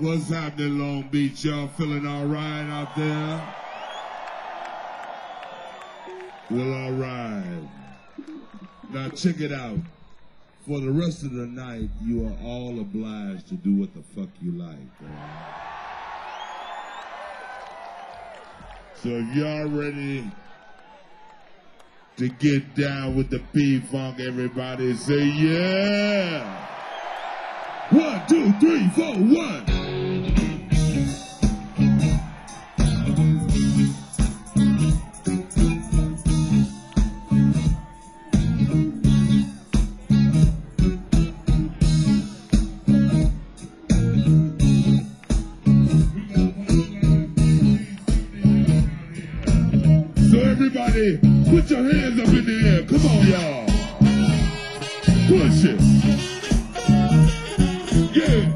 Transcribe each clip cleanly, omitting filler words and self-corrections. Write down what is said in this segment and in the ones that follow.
What's happening, Long Beach? Y'all feeling all right out there? Well, all right. Now, check it out. For the rest of the night, you are all obliged to do what the fuck you like. So if y'all ready to get down with the P-Funk, everybody say yeah! 1, 2, 3, 4, 1! Everybody, put your hands up in the air. Come on, y'all. Push it. Yeah.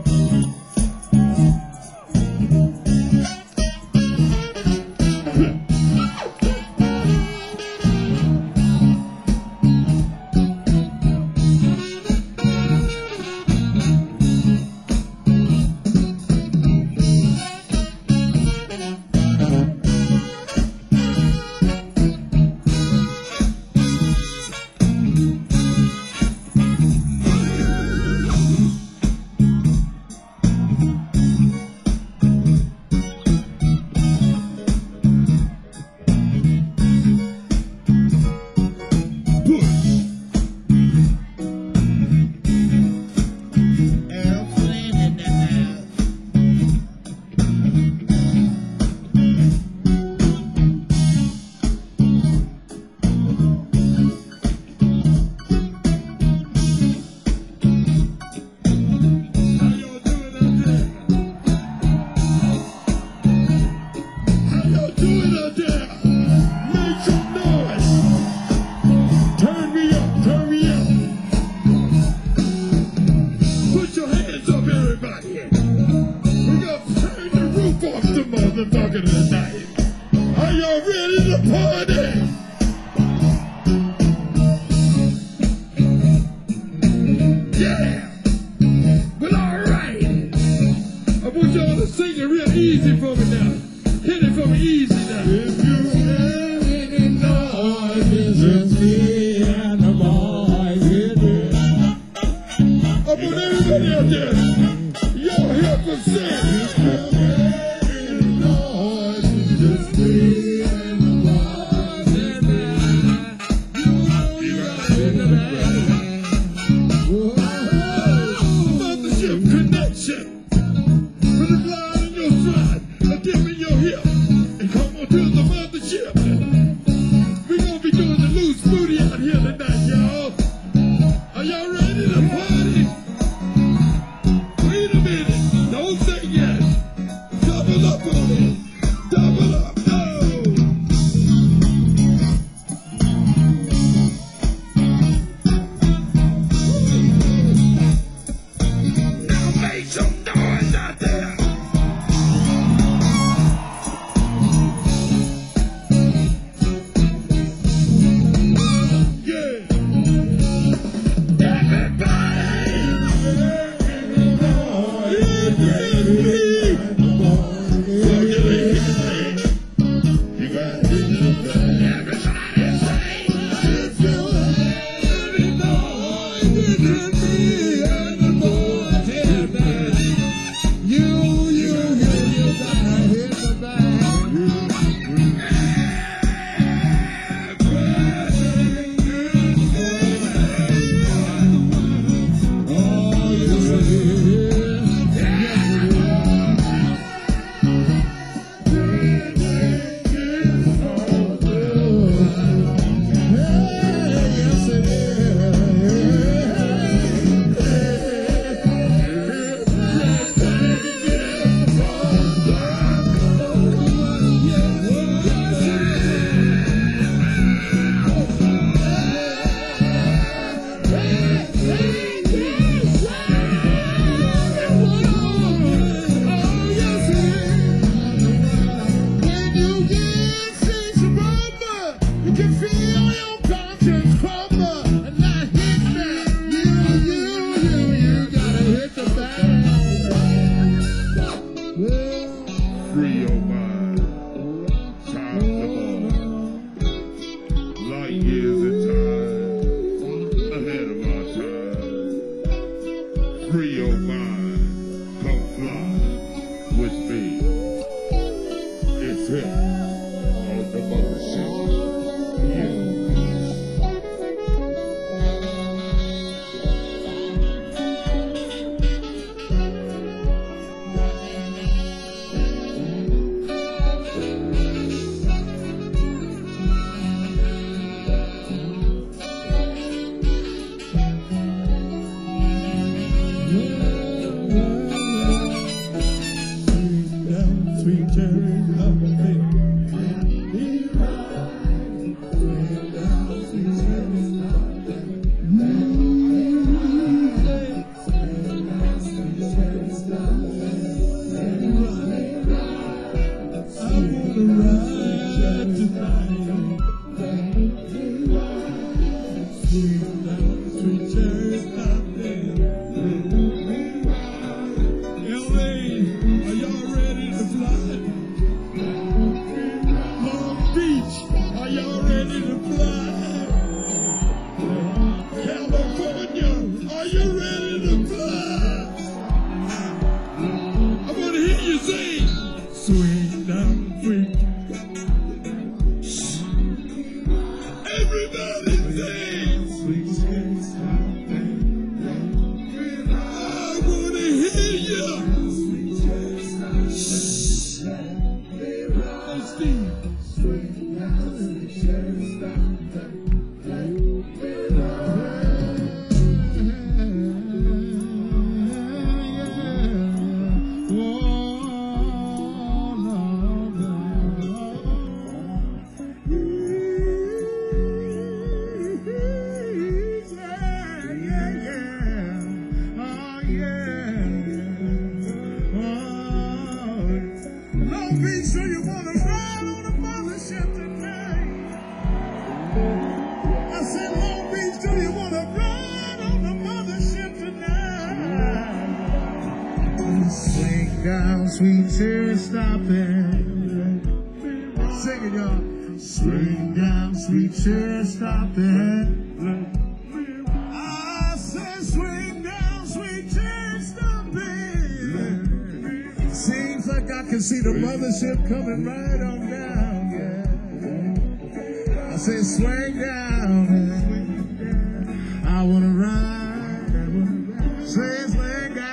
Are y'all ready to fly? California, are you ready to fly? I want to hear you sing. Swing down, swing. Everybody sing. Sweet chariot, I want to hear you. Sweet chariot, Steve. Swing down, sweet chariot, sweet tears stopping. Sing it, y'all. Swing down, sweet tears stopping. I said, swing down, sweet tears stopping. Seems like I can see the mothership coming right on down. Yeah. I said, swing down. I wanna ride. Say, swing down.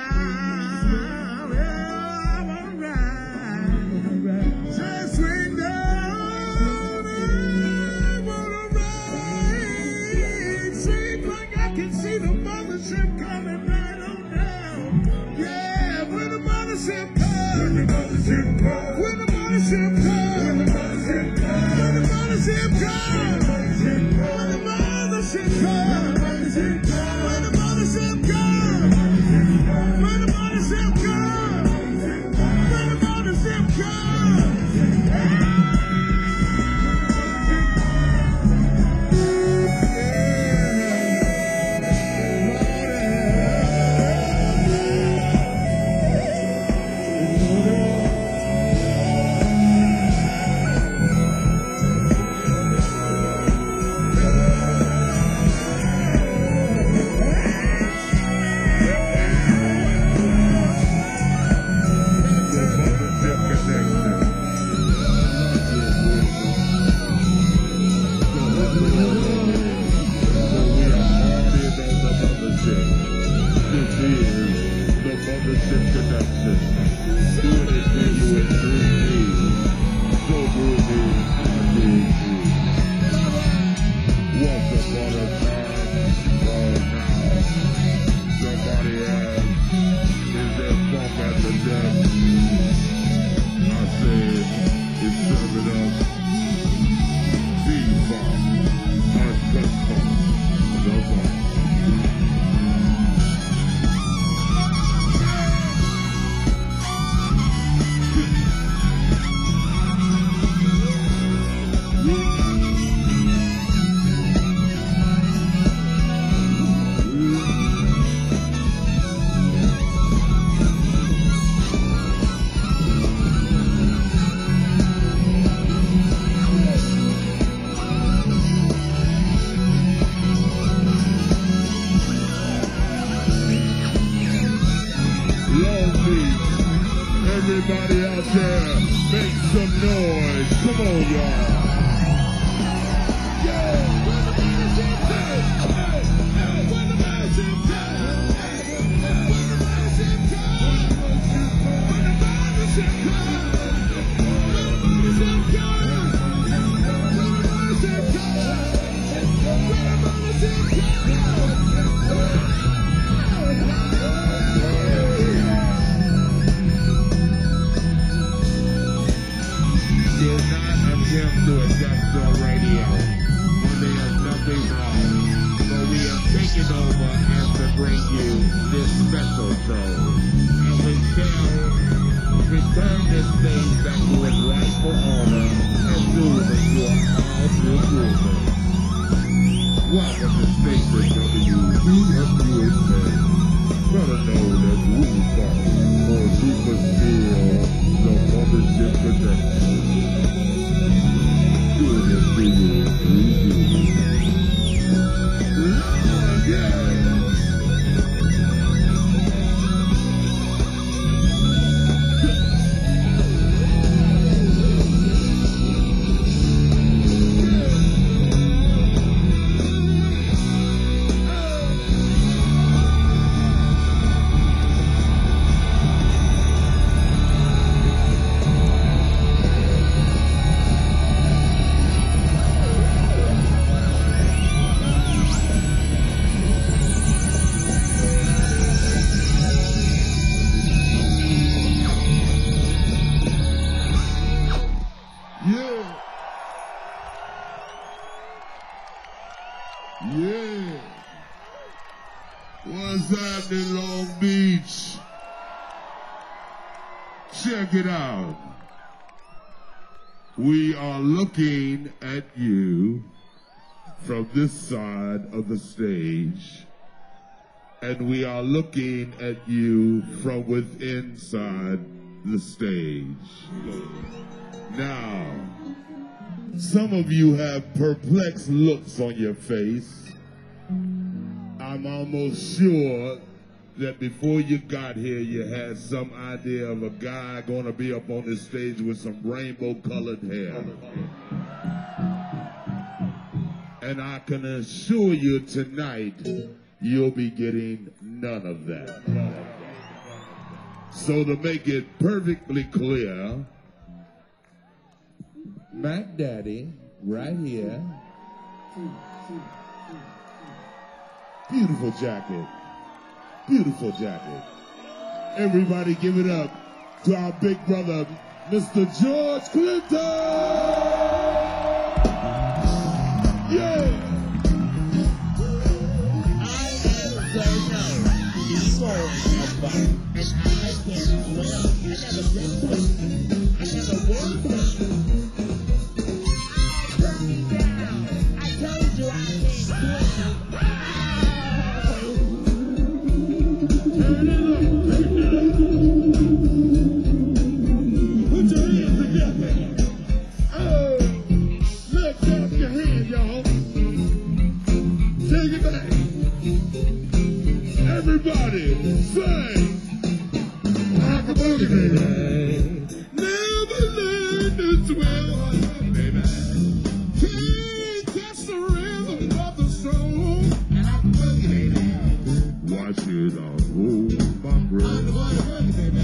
Everybody out there, make some noise. Come on, y'all. To adjust our radio when there is nothing wrong. So we are taking over and to bring you this special show. And we shall return this stage back to its rightful owner as soon as you are all through moving. Welcome to Station WUSA, better known as WUSA, or Super Steel, the Mothership Production. Doing it for you. Yeah. What's happening, Long Beach? Check it out. We are looking at you from this side of the stage, and we are looking at you from within inside the stage. Now, some of you have perplexed looks on your face. I'm almost sure that before you got here, you had some idea of a guy going to be up on the stage with some rainbow-colored hair. And I can assure you tonight, you'll be getting none of that. So to make it perfectly clear, Mac Daddy, right here. Beautiful jacket. Beautiful jacket. Everybody give it up to our big brother, Mr. George Clinton! Yeah! Everybody sing! Rock a boogie, baby. Never learn this well, baby. Can't catch the rhythm of the soul. Rock a boogie, baby. Watch it all hold my breath. Rock a boogie, baby.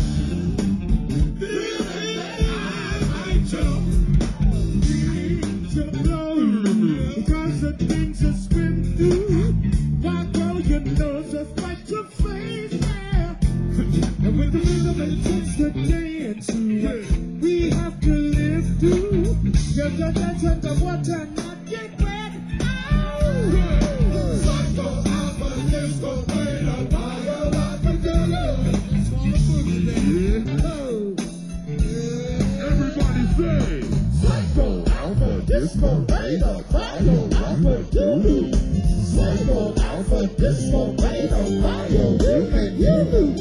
Because the things you swim through, why go you know just like your face, yeah. And with the rhythm it takes the dance, we have to live through. You're dance underwater, not get wet. Psycho Alpha, let's go play the fire, rock and roll. Everybody say, Psycho Alpha, disco, radar, fire, rock and roll. Psycho Alpha, disco, radar, fire, rock and roll.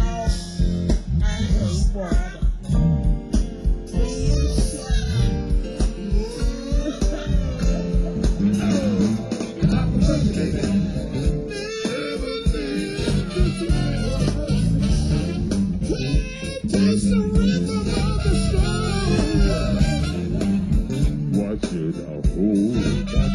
Watch it, I'll hold my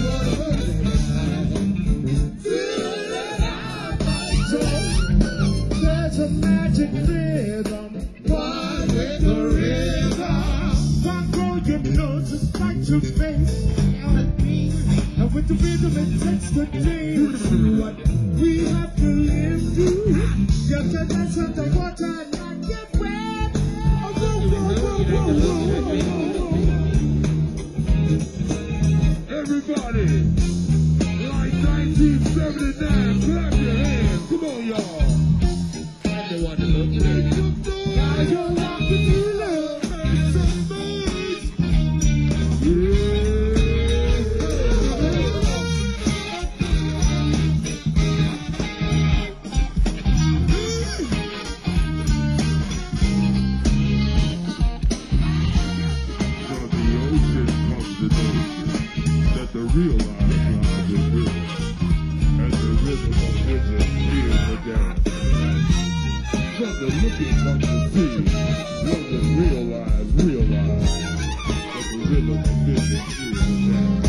There's a magic rhythm, one with the rhythm. One girl you know just like to face. And with the rhythm it takes the dance. What we have to live through. You have to dance underwater and not get wet. Oh, whoa, whoa, whoa, whoa, whoa. Everybody, like 1979, clap your hands. Come on, y'all. Everyone to look good. Now you're rocking me love, make some noise. From the ocean comes the notion that the real life lies in rhythm, and the rhythm of which is the dance. From the looking comes the seeing, one that realize that the rhythm of which is the dance.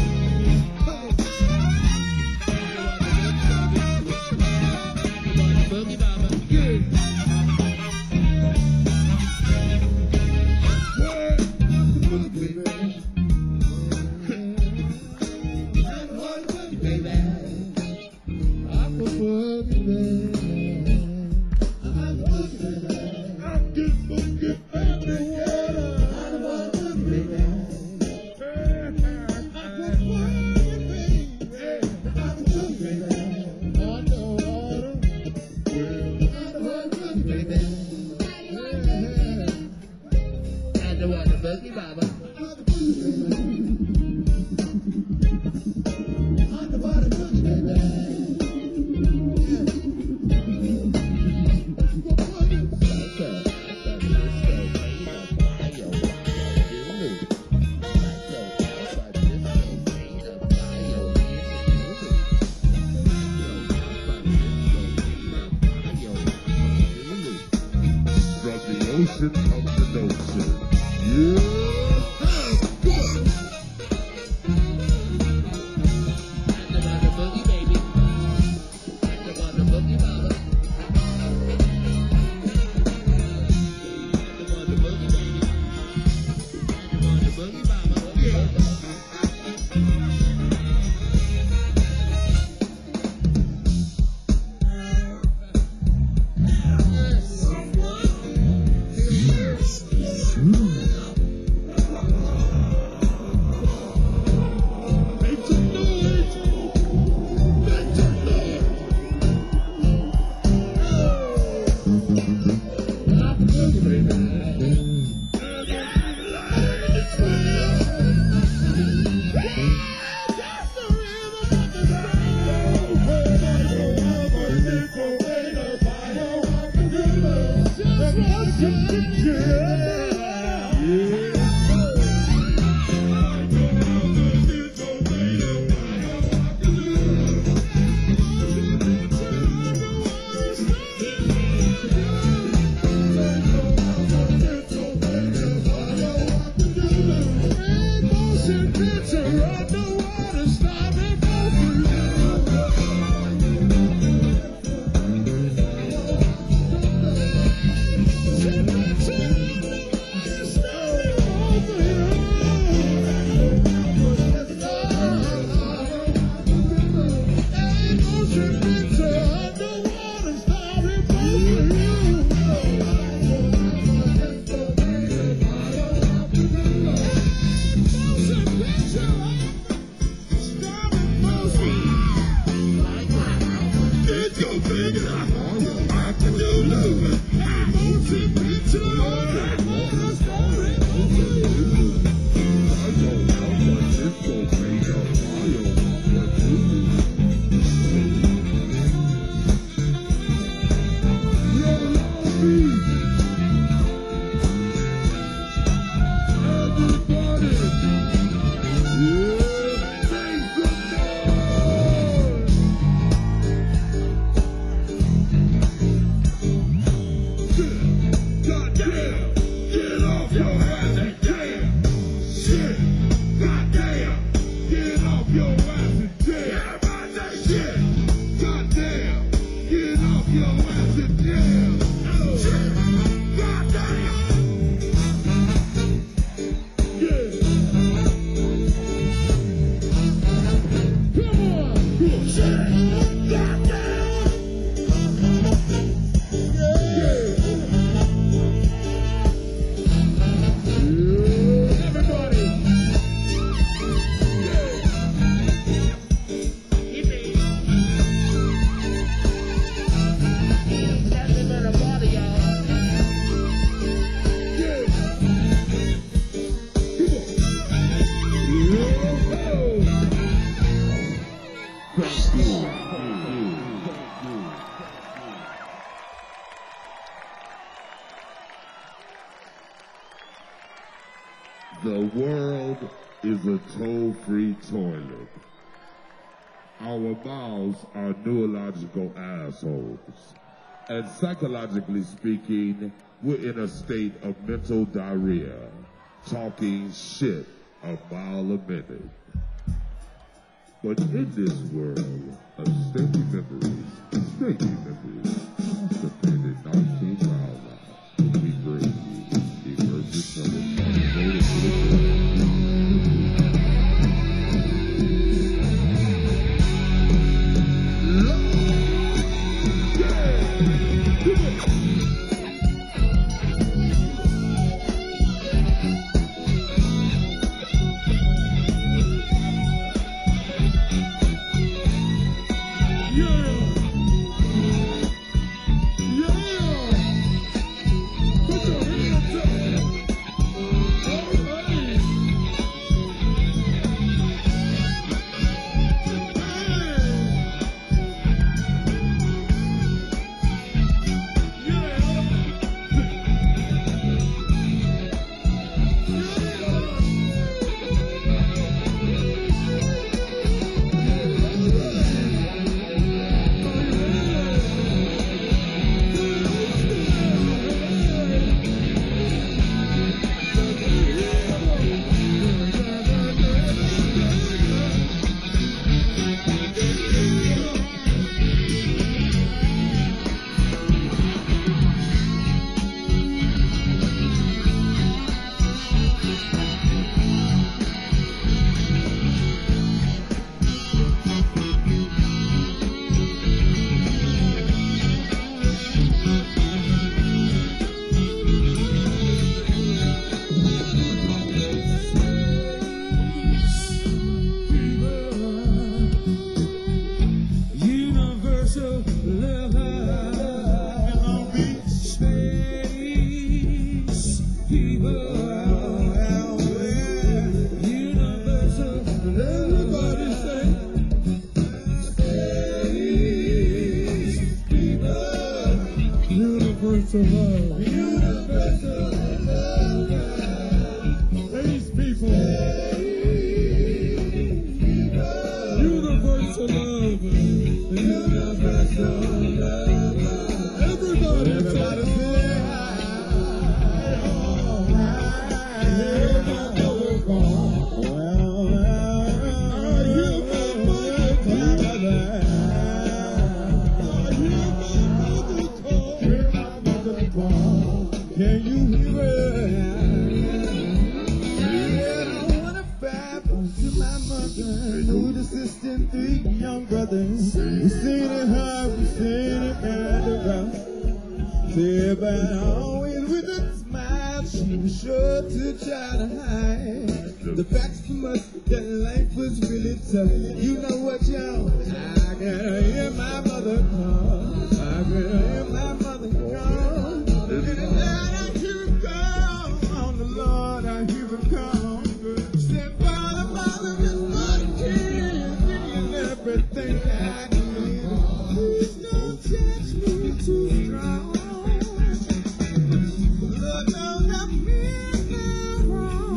The world is a toll-free toilet. Our mouths are neurological assholes. And psychologically speaking, we're in a state of mental diarrhea, talking shit a mile a minute. But in this world of stinky memories, concentrated 19 miles out, we bring you emergence of a mother, who'd assisting 3 young brothers. We seen it hard, we seen it kind of rough. Yeah, but always with a smile, she was sure to try to hide the facts from us that life was really tough. You know what, y'all? I gotta hear my mother call. I gotta hear my mother call. And at night I hear her call. On the Lord I hear her call. Said, Father, Mother, this money kids, and everything I need. Please don't touch me too strong. Lord knows I've been no wrong.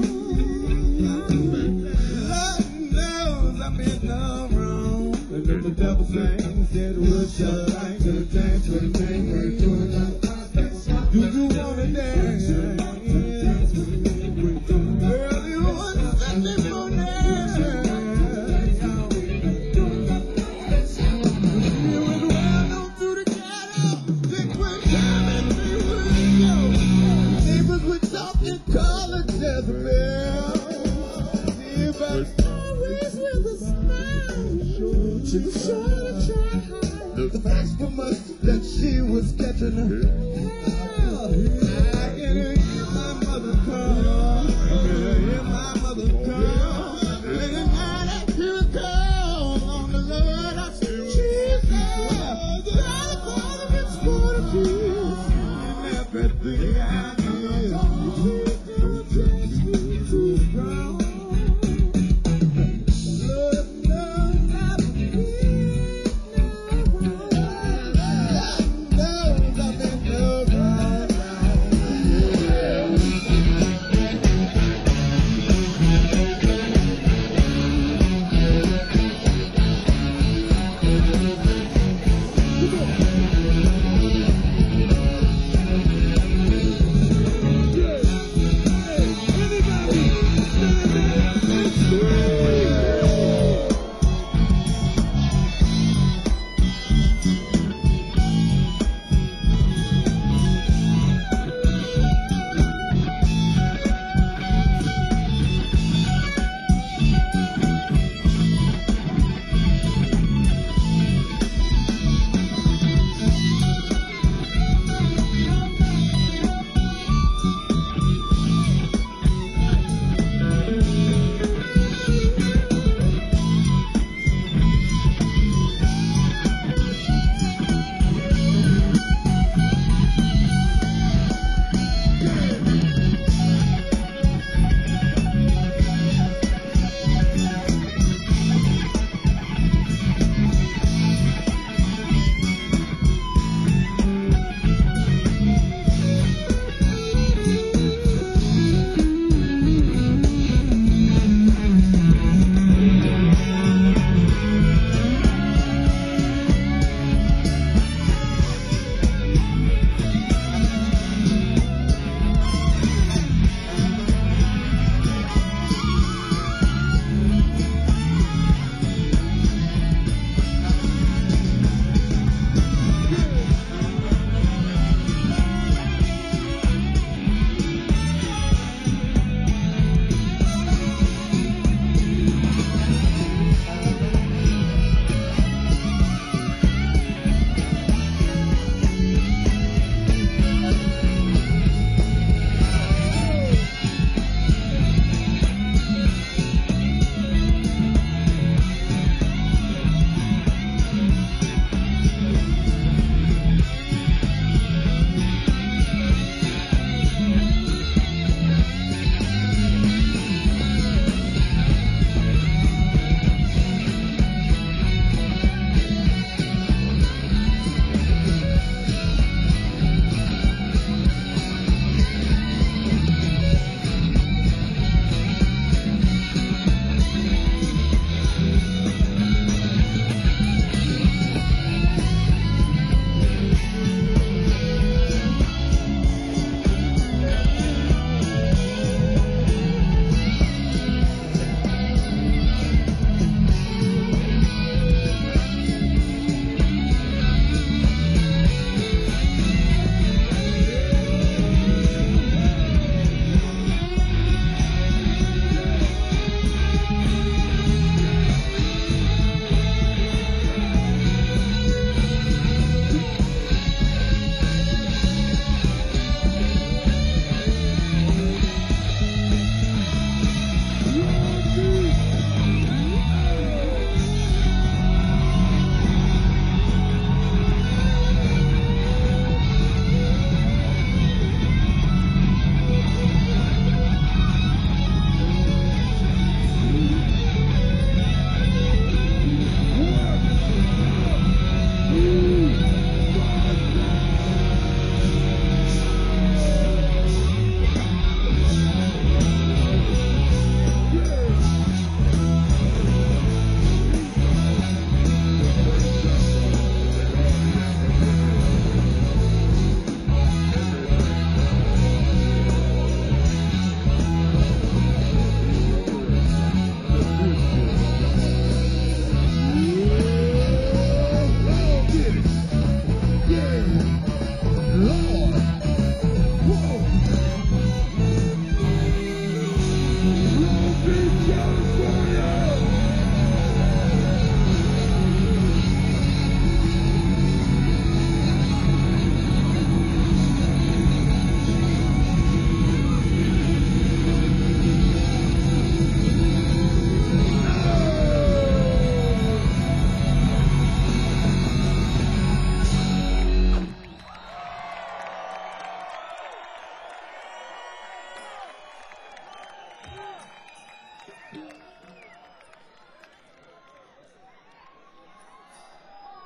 Lord knows I've been no wrong. And then the devil sang, said, what shall I do? Dance with a thing, do you wanna dance? Early one Sunday morning. It was well known through the ghetto. Think we're coming, we would go. Neighbors would talk and call it Jezebel. If I always with a smile, she was sure to try hard. The facts from us that she was catching her. I can hear my mother call. I can hear my mother call. Late at night I hear her call. On the Lord I say, Jesus, God, Father, it's for the kids. And everything I need. Please don't touch me too strong. Lord knows I've been no wrong. God knows I've been no wrong.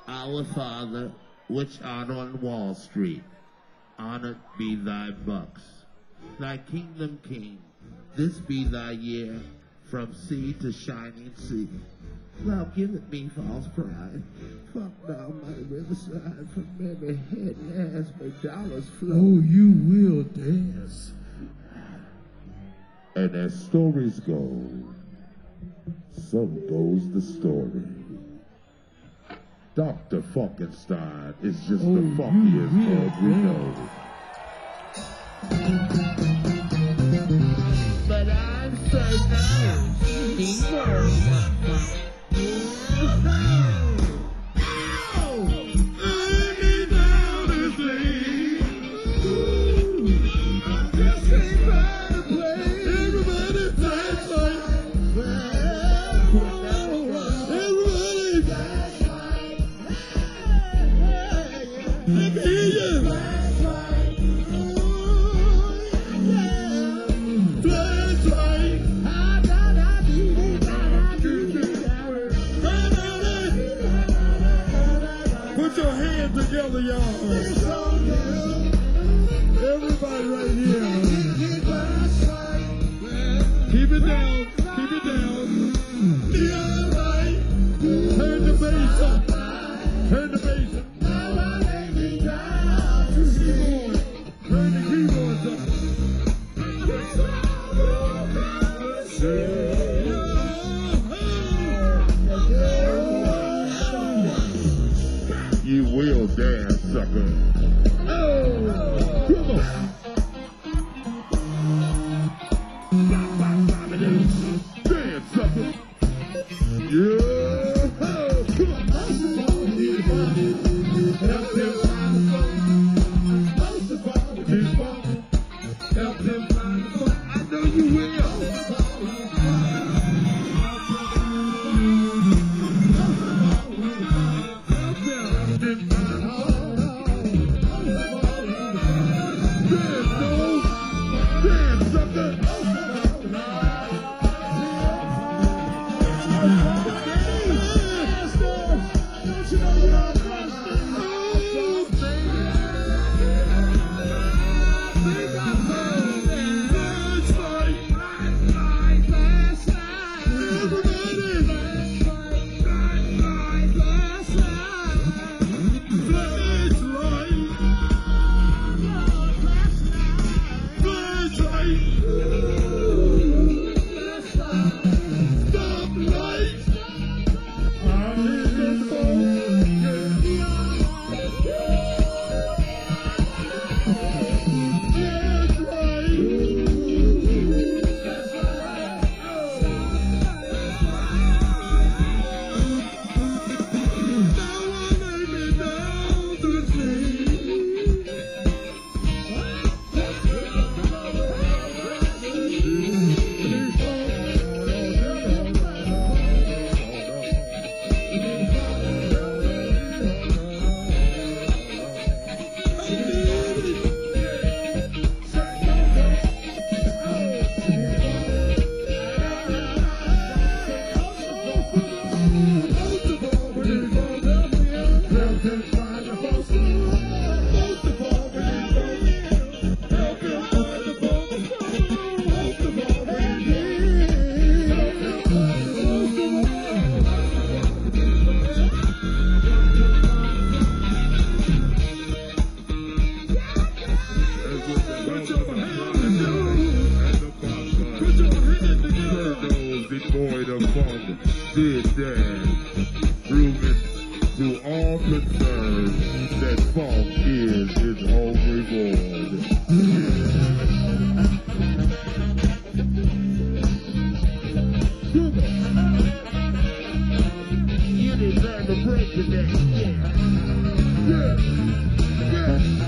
Our Father, which art on Wall Street, honored be thy bucks. Thy kingdom king, this be thy year, from sea to shining sea. Thou giveth me false pride. Fuck down my riverside, from every head and ass my dollars flow. Oh, you will dance. And as stories go, so goes the story. Dr. Funkenstein is just the funkiest man we know. But I'm so nice. He knows. Put your hands together, y'all. Everybody right here. Keep it down. Keep it down. Turn the bass up. Turn the bass up. Turn the keyboards up. You will dance, sucker. Oh, come on. Dance, sucker. Yeah. Oh, come on. Help them find the fun. Most of all, help them find the fun. I know you will. Did that, proving to all concerned that funk is his own reward. You deserve a break today. Yeah.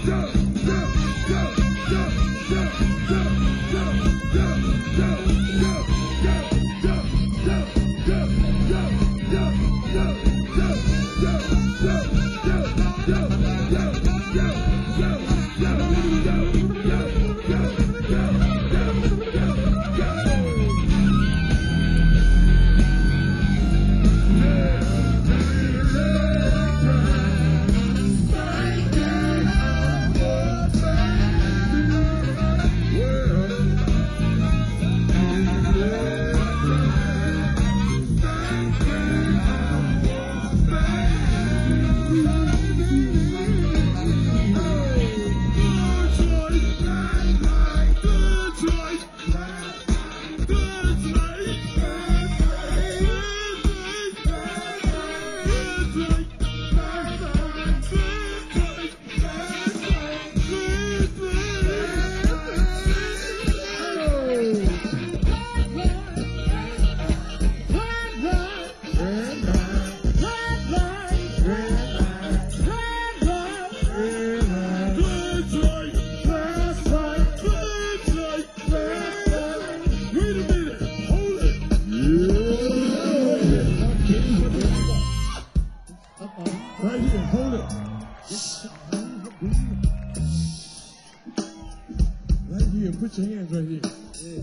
Put your hands right here.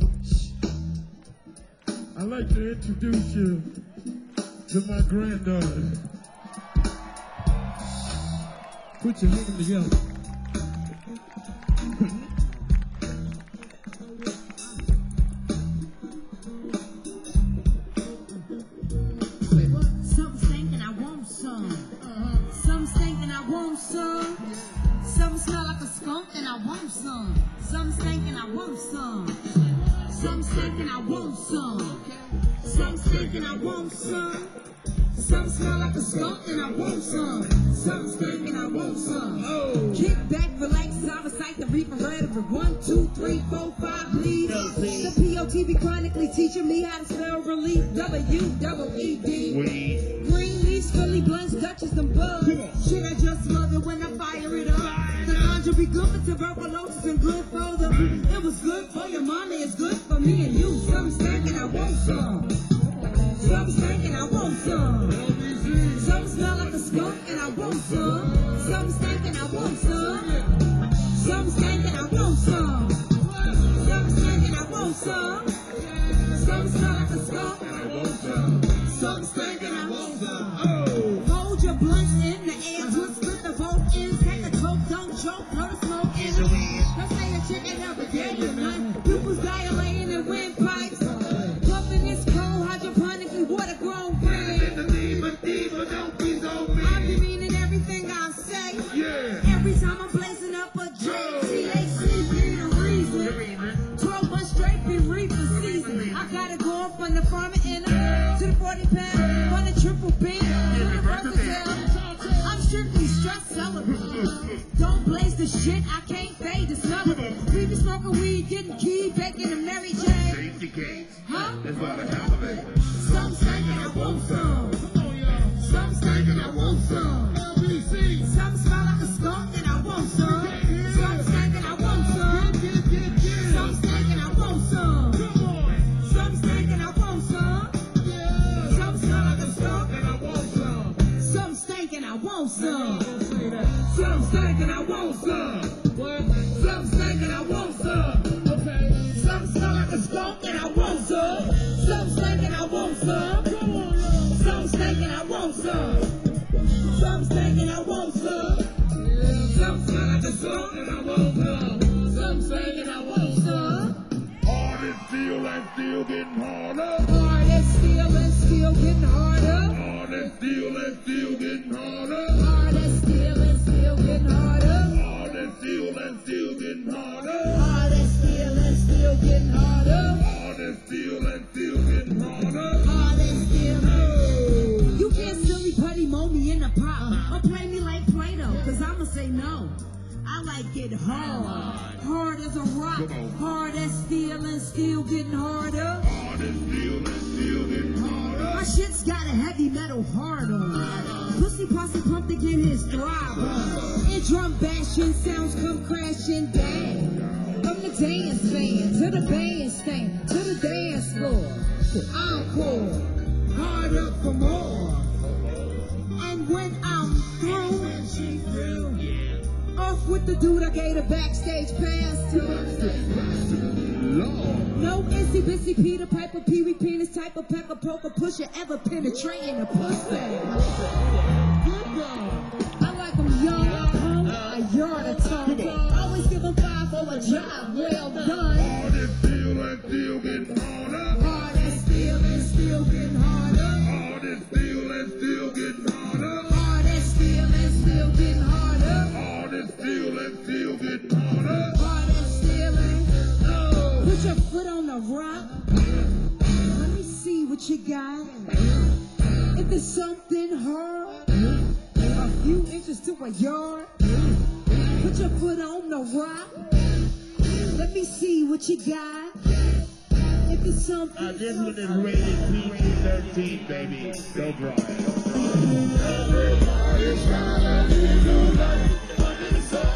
I'd like to introduce you to my granddaughter. Put your hands together. Some stinking, I want some. Some stinking, I want some. Some smell like a skunk and I want some. Some stinking, I want some. Some stinking, I want some. Some stinking, I want some. Some smell like a skunk and I want some. Some stinking, I want some. Oh. Kick back, relax, I recite the reaper rhetoric. 1, 2, 3, 4, 5, please. The POTB chronically teaching me how to spell relief. W-double-E-D. Green leaves, Philly blunts, Dutchess, them bugs. Shit, I just love it when I fire it up. The ganja be good for tuberculosis and good for the. It was good for your mama, it's good for me and you. Some stinking, I want some. Some stinking, I want some. Some smell like a skunk and I want some. Some stinking, I want some. Some stinking, I want some. Some stinking, I want some. Some smell like a skunk and I want some. Some stinking, I want some. Oh. Hold your blunts in the air, twist split the both ends, take a toke, don't choke, blow the smoke in the wind. Don't say a chicken every day or night. Pupils dilating and windpipes. Puffing this cold, hydroponically water grown bread. Don't be so big. I be meaning everything I say. Yeah. Every time I'm blazing up a drink, THC being a reason. 12 months straight been reaping season. I gotta go from the farmer in to the 40 pound, from the triple B to the versatile. I'm strictly stress celebrant. Don't blaze the shit, I can't fade the smell of it. We be smoking weed, getting key, baking a Mary Jane. Safety gates. Huh? That's why the elevator. Some stinking, I want some. Some stinking, I want some. LBC. Some smell like a skunk and I want some. Some stinking, I want some. Some stinking, I want some. Some stinking, I want some. Some smell like a skunk and I want some. Some stinking, I want some. Some stinking, I want some. Some stinking, I want some. Okay. Some smell like a skunk and I want some. Some stinking, I want some. Some stinking, I want some. Some stinking, I want some. Some smell like a skunk and I want some. Some stinking, I want some. Hard and steel and still getting harder. Hard as steel and still getting harder. Hard and steel and still getting harder. Hard as steel and still getting harder. Hard and steel and still getting harder. Hard as steel and still getting harder. Hard and steel and still getting harder. Hard as steel. You can't silly putty mold me in the pot or play me like Play-Doh, cause I'ma say no. I like it hard. Hard as a rock. Come on. Hard as steel and still getting harder. Hard and steel and still getting harder. My shit's got a heavy metal hard on. Pussy posse pump to get his throb on. drum bashing sounds come crashing down. From the dance band to the bandstand to the dance floor. Encore, hard up for more. And when I'm through, off with the dude I gave a backstage pass to. No itsy bitsy Peter Piper, Pee Wee penis type of pecker poker pusher ever penetrating a pussy. I like them young, hung, a yard of tongue. Always give them 5 for a job well done. All this steel and steel getting harder. Hard as steel and still getting harder. All this steel and steel getting harder. Hard as steel and still getting harder. All this steel and steel getting harder. Hard as steel and put your foot on the rock. Let me see what you got. If there's something hard, a few inches to a yard. Put your foot on the rock. Let me see what you got. If it's something This one is rated PG-13, baby. Don't draw it. Everybody's trying to live your life under the sun.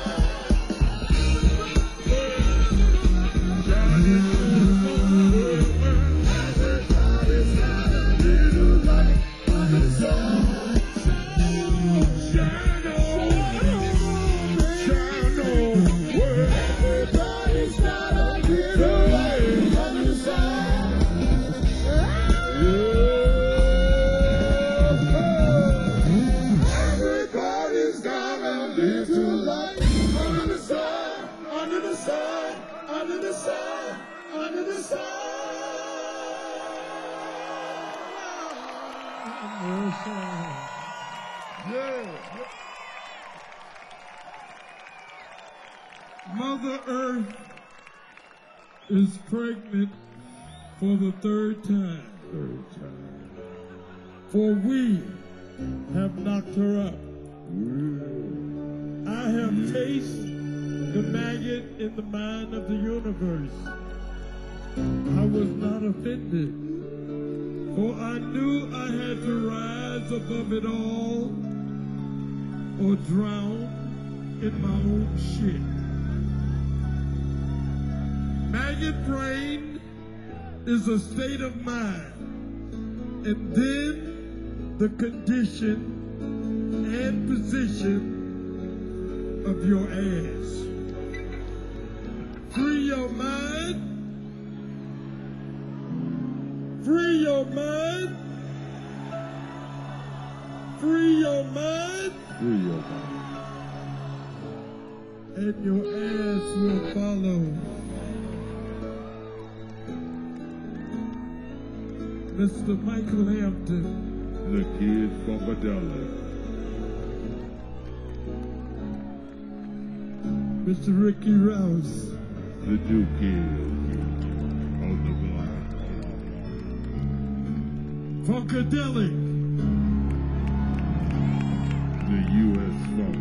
Mother Earth is pregnant for the third time. For we have knocked her up. I have tasted the maggot in the mind of the universe. I was not offended, for I knew I had to rise above it all or drown in my own shit. Maggot brain is a state of mind, and then the condition and position of your ass. Free your mind. Free your mind. Free your mind. Free your mind. And your ass will follow. Mr. Michael Hampton. The Kid Funkadelic. Mr. Ricky Rouse. The new kid on the block. Funkadelic. The U.S. Funk.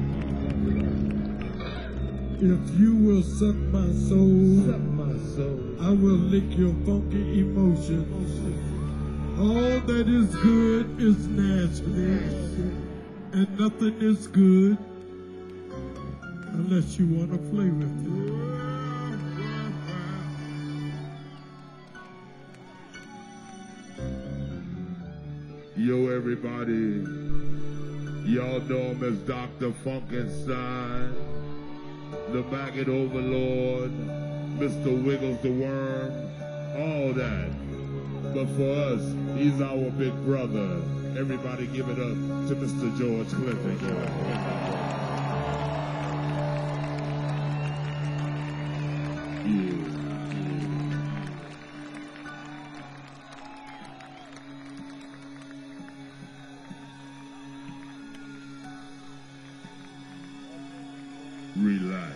If you will suck my soul, I will lick your funky emotions. All that is good is nasty, and nothing is good unless you want to play with it. Yo, everybody. Y'all know him as Dr. Funkenstein, the Maggot Overlord, Mr. Wiggles the Worm, all that. But for us, he's our big brother. Everybody give it up to Mr. George Clinton. Yeah. Relax.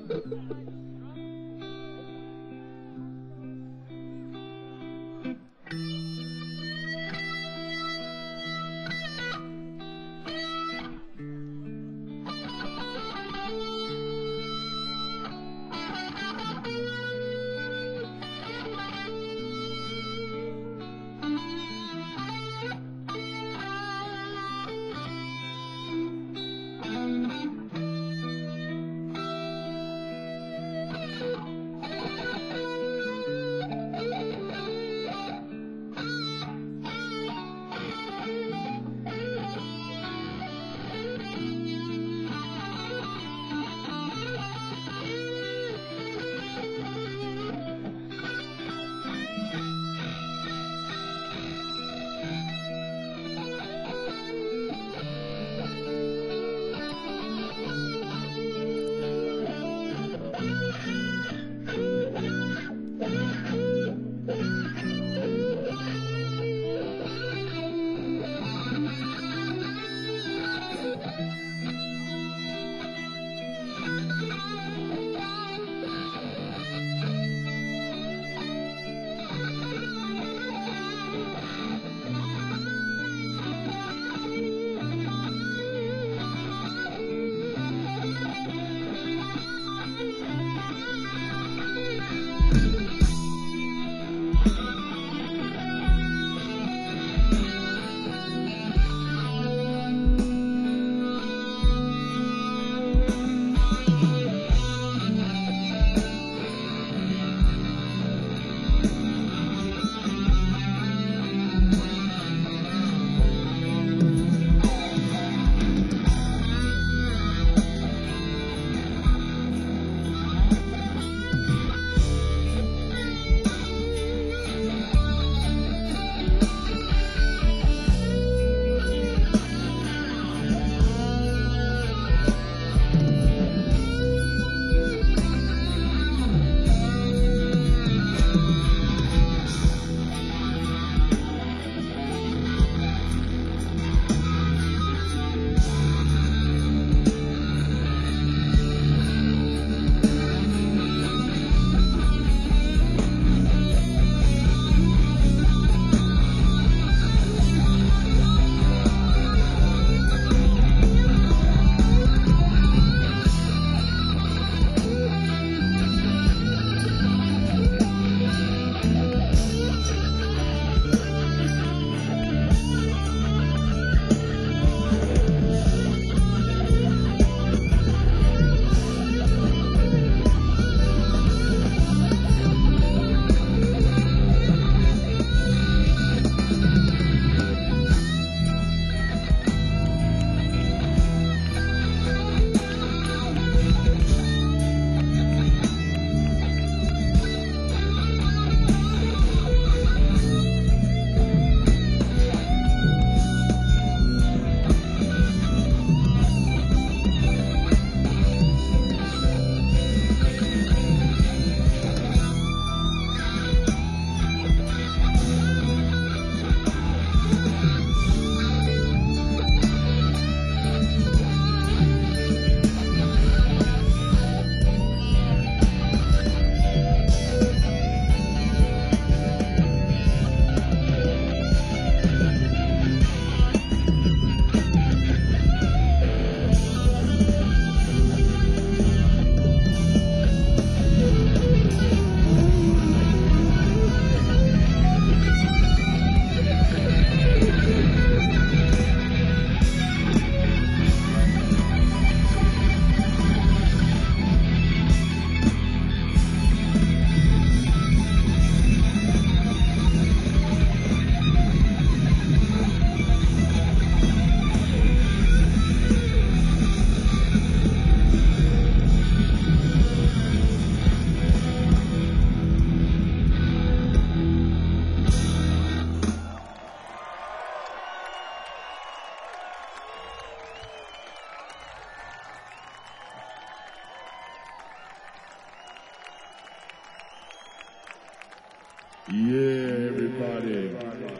Yeah, everybody.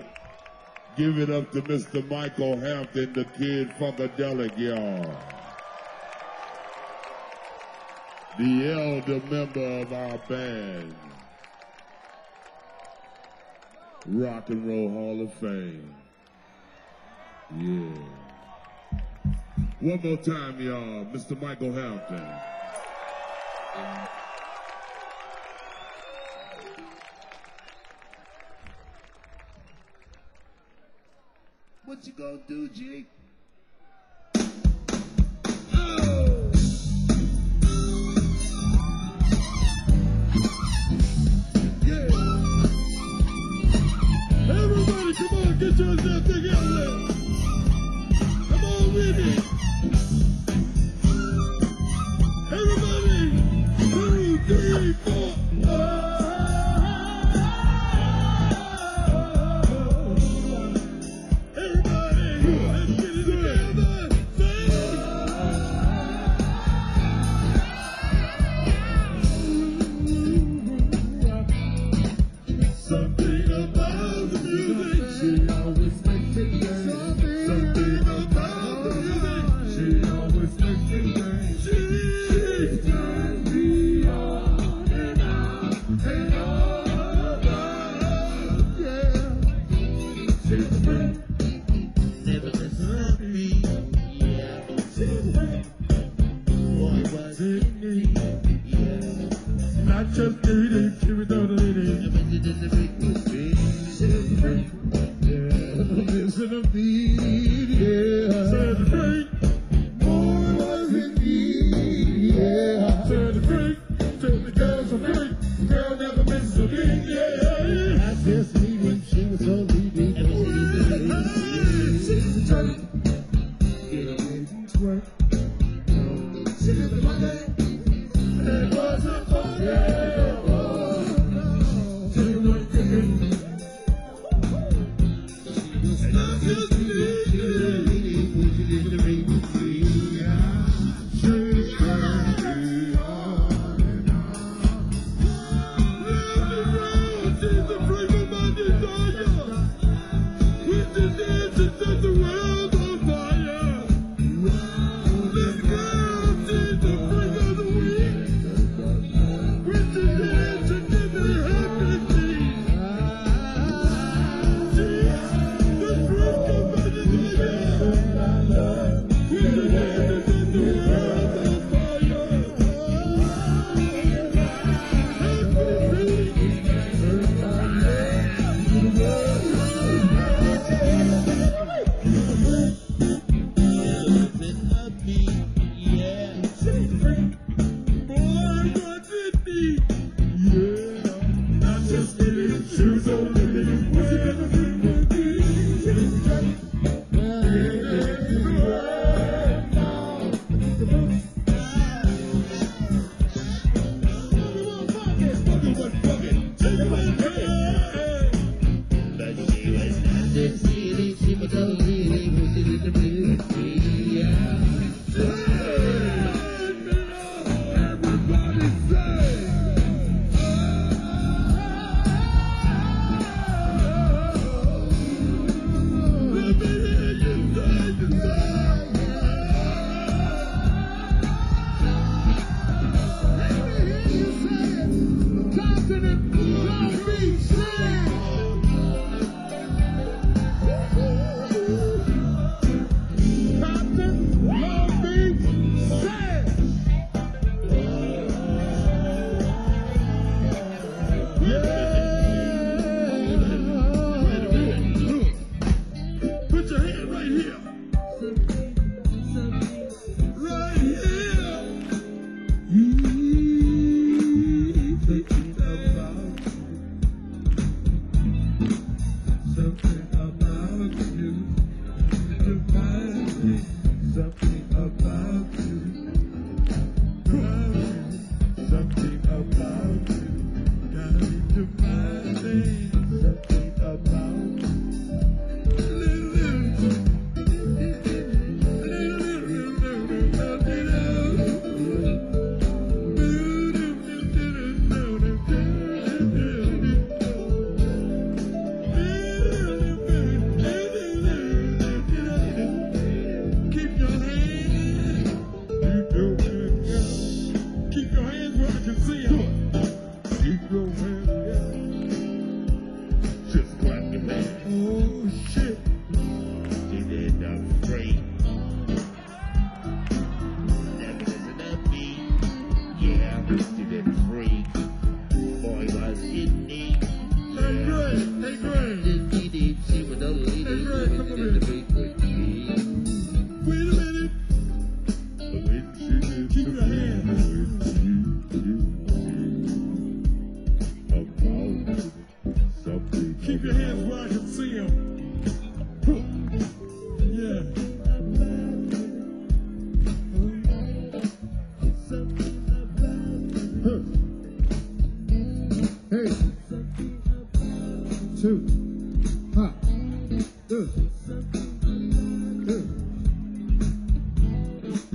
Give it up to Mr. Michael Hampton, the Kid Funkadelic, y'all. the elder member of our band, Rock and Roll Hall of Fame. Yeah. One more time, y'all, Mr. Michael Hampton. What you gonna do, G? Oh! Yeah! Everybody, come on, get yourself together. Come on with it. Everybody, 2, 3, 4. Something about the music, she always makes it dance. Something about the music, she always makes it dance. She turns me on and on and on. Yeah. She's free, never listen me. Yeah. She's free, boy, was it me? Yeah. Not just needing, she was totally needing. Listen to me, yeah. Set the freak, more was in me, yeah. Set the freak, set the girls a freak, girl never misses a beat, yeah. I just me when she was so leaving. She's the turn, get away from twerk. She did the Monday, it was a fun, yeah.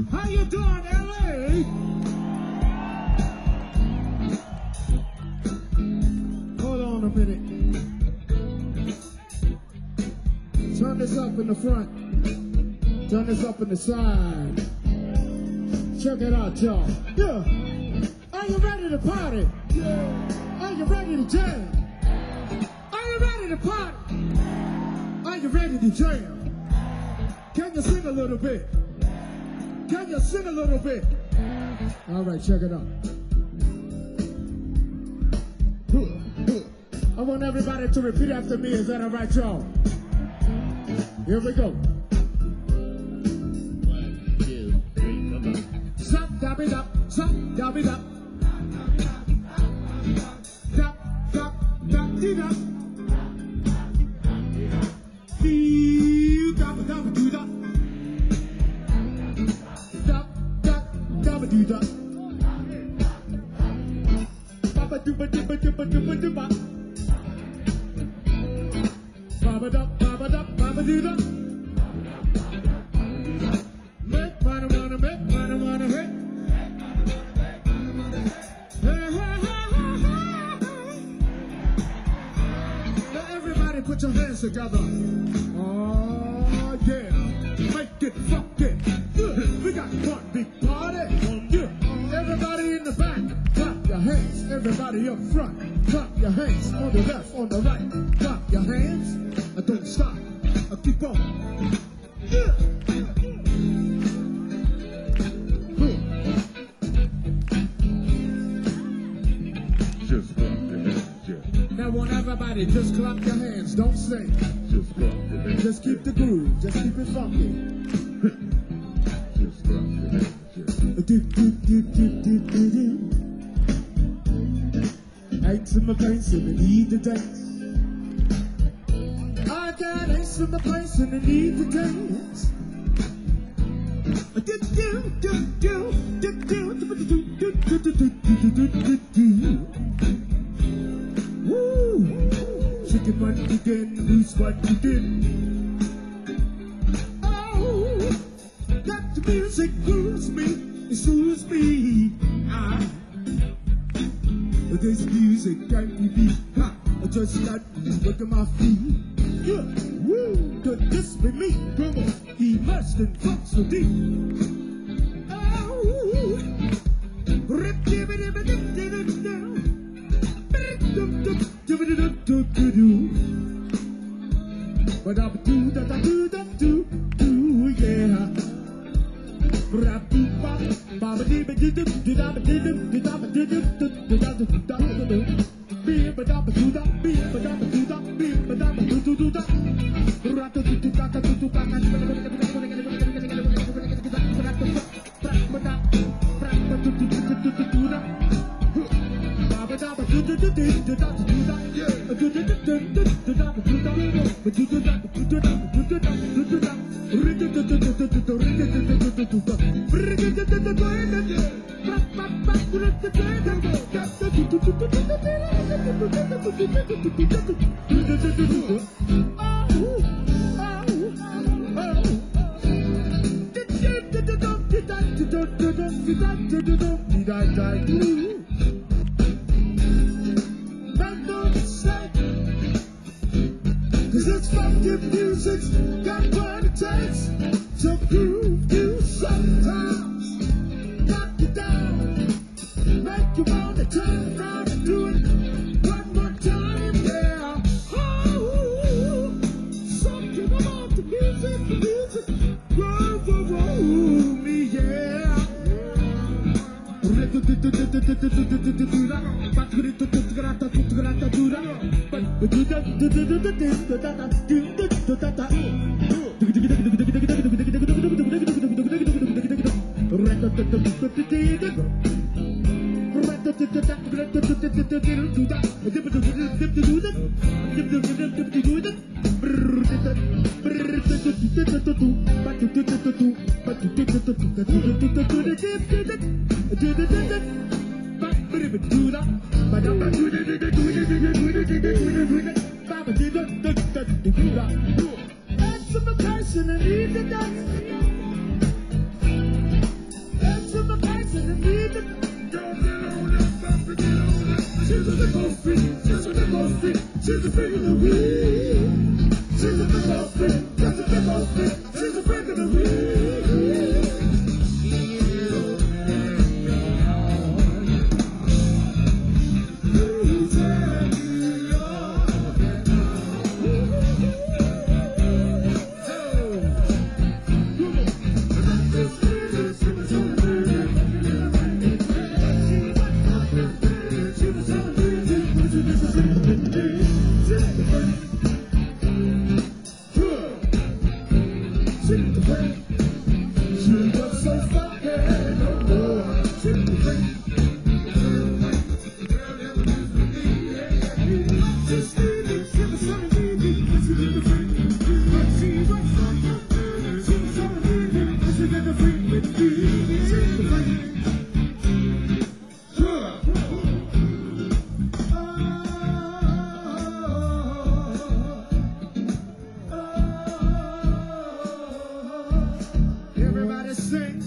How you doing, LA? Hold on a minute. Turn this up in the front. Turn this up in the side. Check it out, y'all. Yeah. Are you ready to party? Yeah. Are you ready to jam? Are you ready to party? Are you ready to jam? Can you sing a little bit? Can you sing a little bit? All right, check it out. I want everybody to repeat after me. Is that all right, y'all? Here we go. 1, 2, 3, come on. Sup, dabby dap, sup, dabby dap. Dap, dap, dap, dee dap. Dee, dap, dap, doo dap. Dap, dap, dap, doo dap. Baba dooba dooba dooba dooba dooba. Baba dap, baba dap, baba doo dap. Make money, wanna make money, wanna hit. Now everybody put your hands together. Oh yeah, make it funky. We got one big party. Yeah. Everybody in the back, clap your hands. Everybody up front, clap your hands. On the left, on the right, clap your hands. Don't stop, keep on. Yeah. Just clap your hands, yeah. Now want everybody just clap your hands, don't sing. Just clap your hands. Just keep the groove, just keep it funky. Just clap your hands, yeah. Do, do, do, do, do, do, do. Aches in my place and I need to dance. I got aches in my place and I need to dance. Do, do, do, do, do, do, do, do, do, do, do, do, do. Woo! Chicken what you did, lose what you did. Oh, that the music moves me, it soothes me. This music got me beat, ha! I just got me look at my feet. Yeah, woo! Could this be me? Come on, immersed in funk so deep. Oh, rip, dip, dip, dip, dip, dip, but I do that, I do that, do, yeah. Rap, do, bop, bop, dip, dip, dip, dip, dip, dip, dip, dip, dip, Cause it's funky music's got what it takes to groove you sometimes. Knock you down, make you wanna turn around and do it one more time, yeah. Oh, something about the music, whoa, me, yeah. She's a freak of the week. She's a big old freak. Just a big old freak. She's a freak of the week. Everybody sing.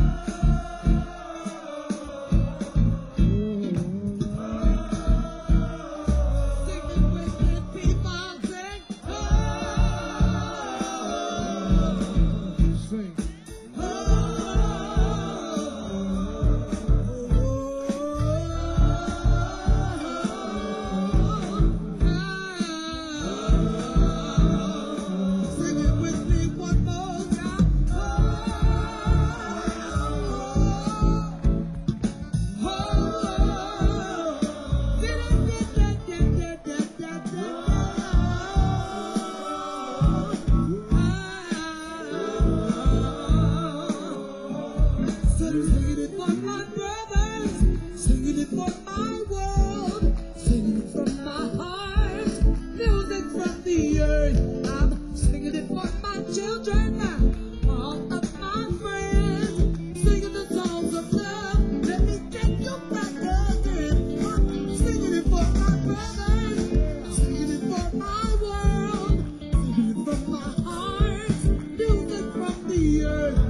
Singing it for my brothers, singing it for my world, singing it from my heart, music from the earth. I'm singing it for my children, all of my friends, singing the songs of love. Let me take you back again. I'm singing it for my brothers, singing it for my world, singing it from my heart, music from the earth.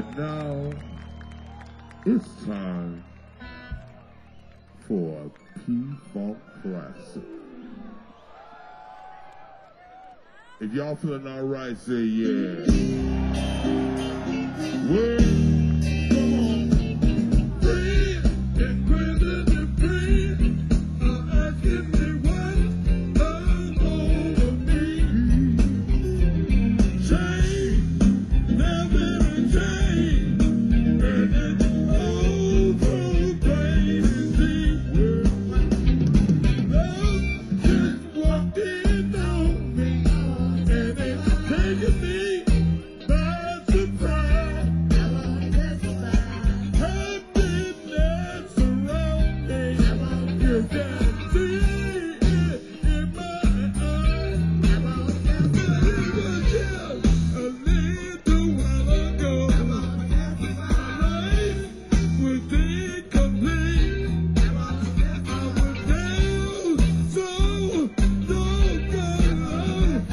And now it's time for a P-Funk Classic. If y'all feeling all right, say yeah. Well, come on. Free and crazy and free. Asking me what over me. Change, never change. And it's over crazy. Love just walked in on me. And it's taking me by surprise. Happiness surrounds me. You can see it in my eyes. It was just a little while ago. My life was incomplete. I was down so far.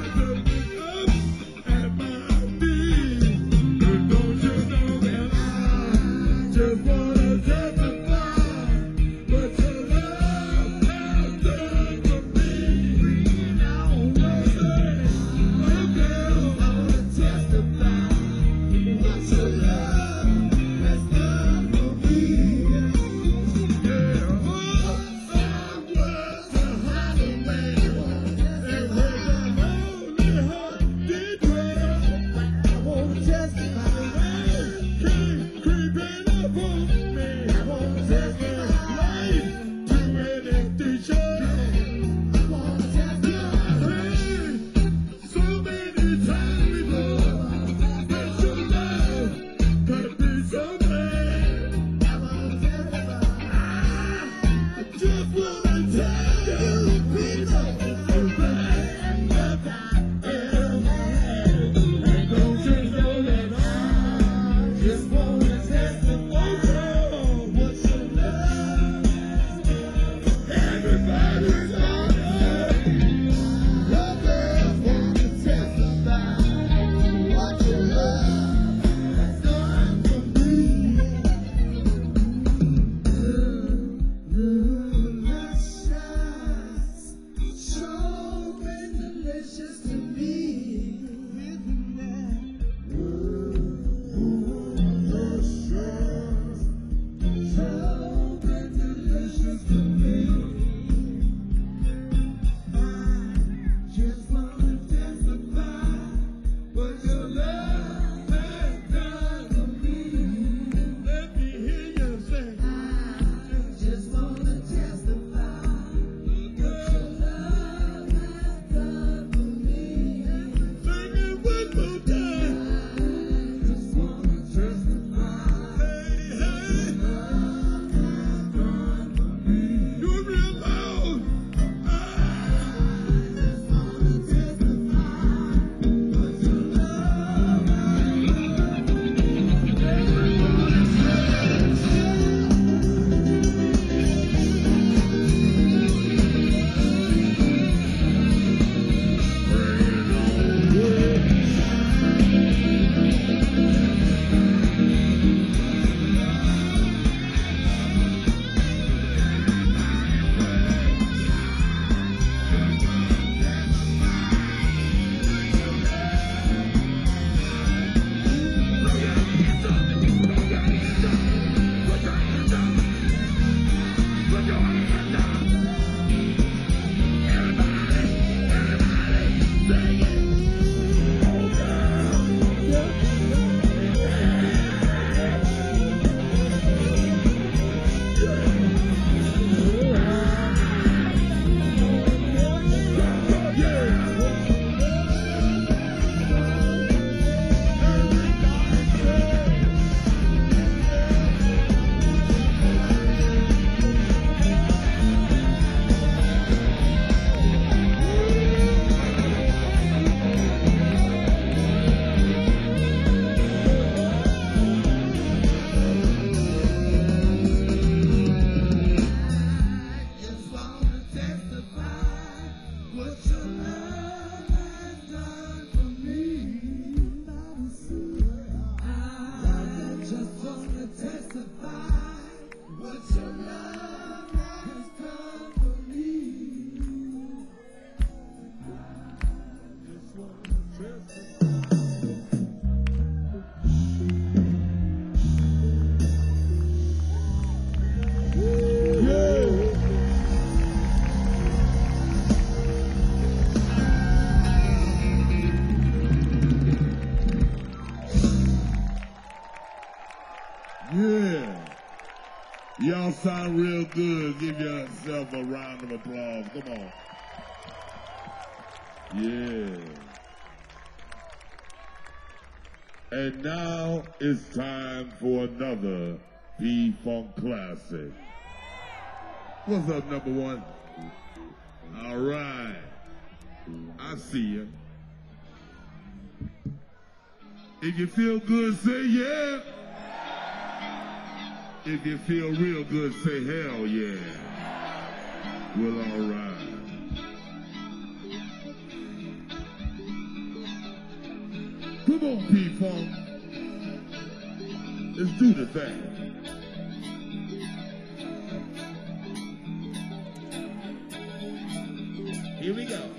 At my knees, but don't you know that I just wanna testify what your love has done for me. Now one day, one girl, I wanna testify what your love has done for me. Yeah, once I was a highwayman, and when the lonely heart did dwell, I wanna testify. Came creeping up on me. I wanna testify. Life to an empty shell. I wanna testify. So many times before, that your love could be so bad. I wanna testify. I just wanna tell you people that I am mad. And don't you know that I just wanna testify what your love has done. Everybody's on love girls wanna testify what your love has done for me. Delicious, so very delicious to me. Just wanna testify what your love has done for me. Just wanna testify. Yeah. Y'all sound real good. Give yourself a round of applause. Come on. Yeah. And now it's time for another P-Funk Classic. What's up, number one? All right. I see you. If you feel good, say yeah. If you feel real good, say hell yeah. Well, all right. Come on, P-Funk. Let's do the thing. Here we go.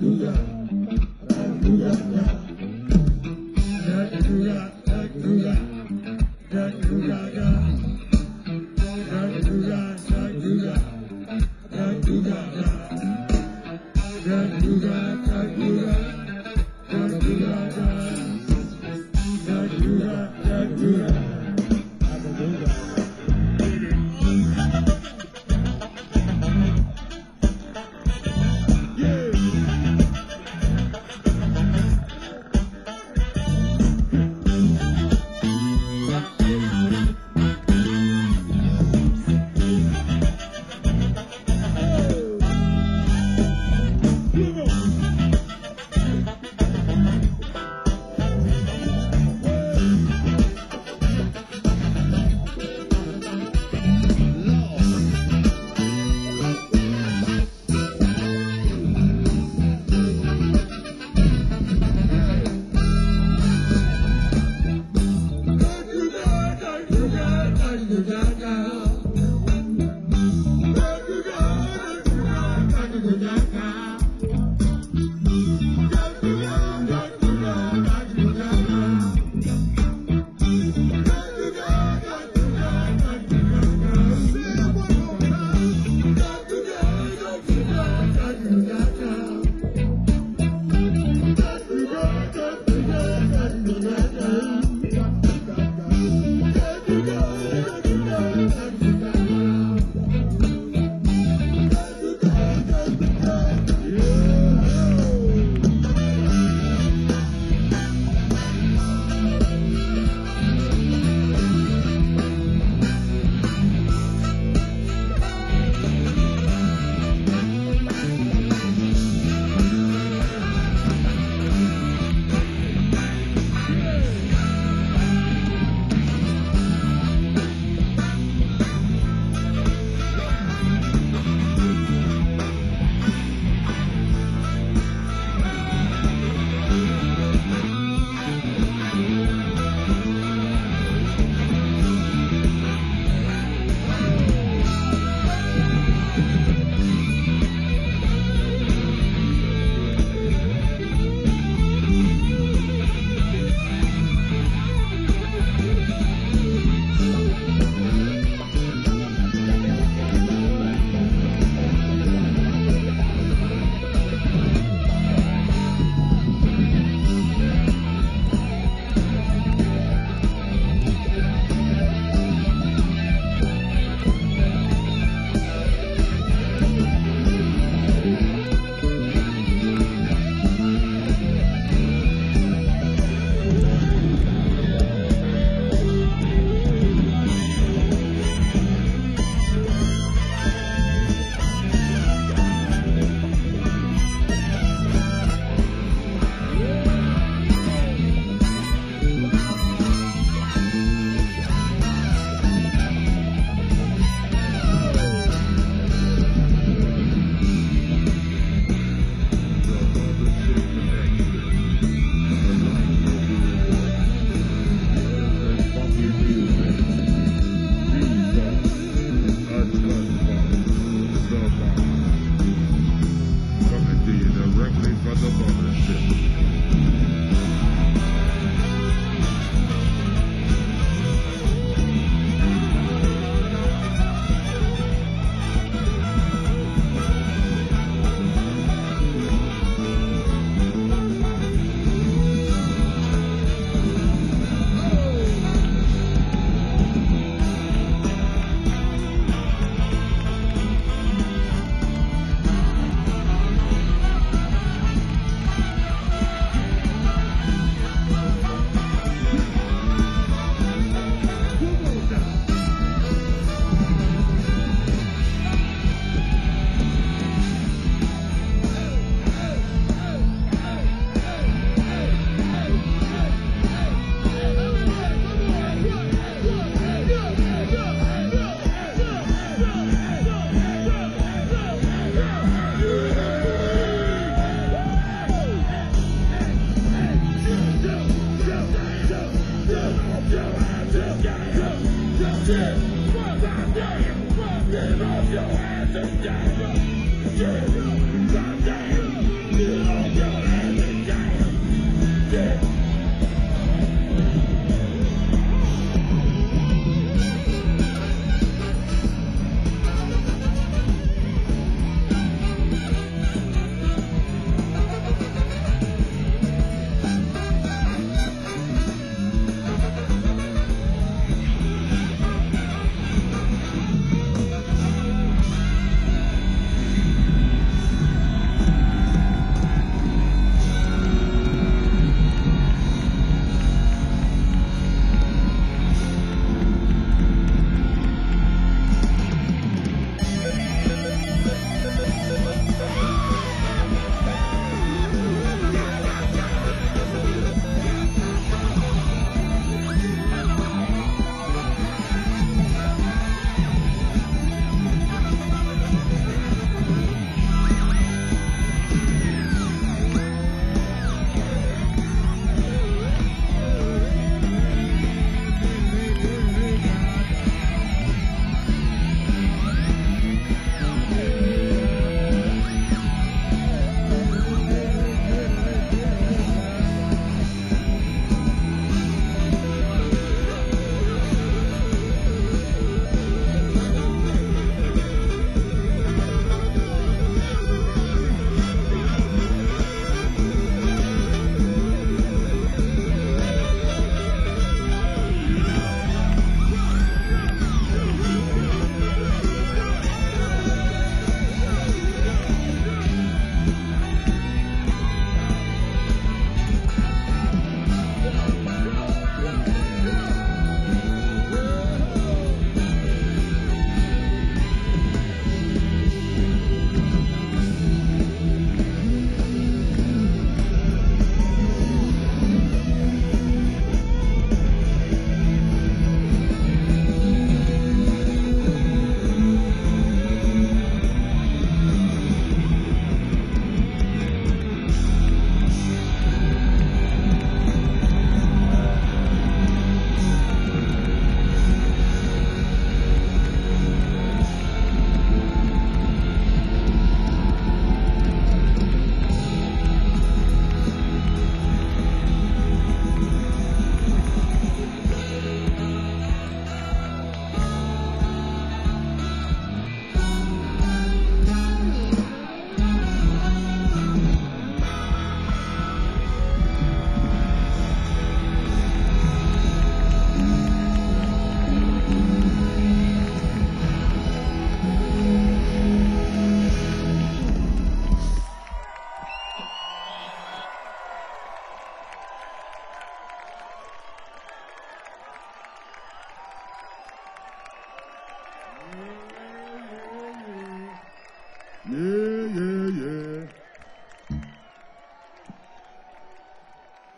Get off your ass and get up.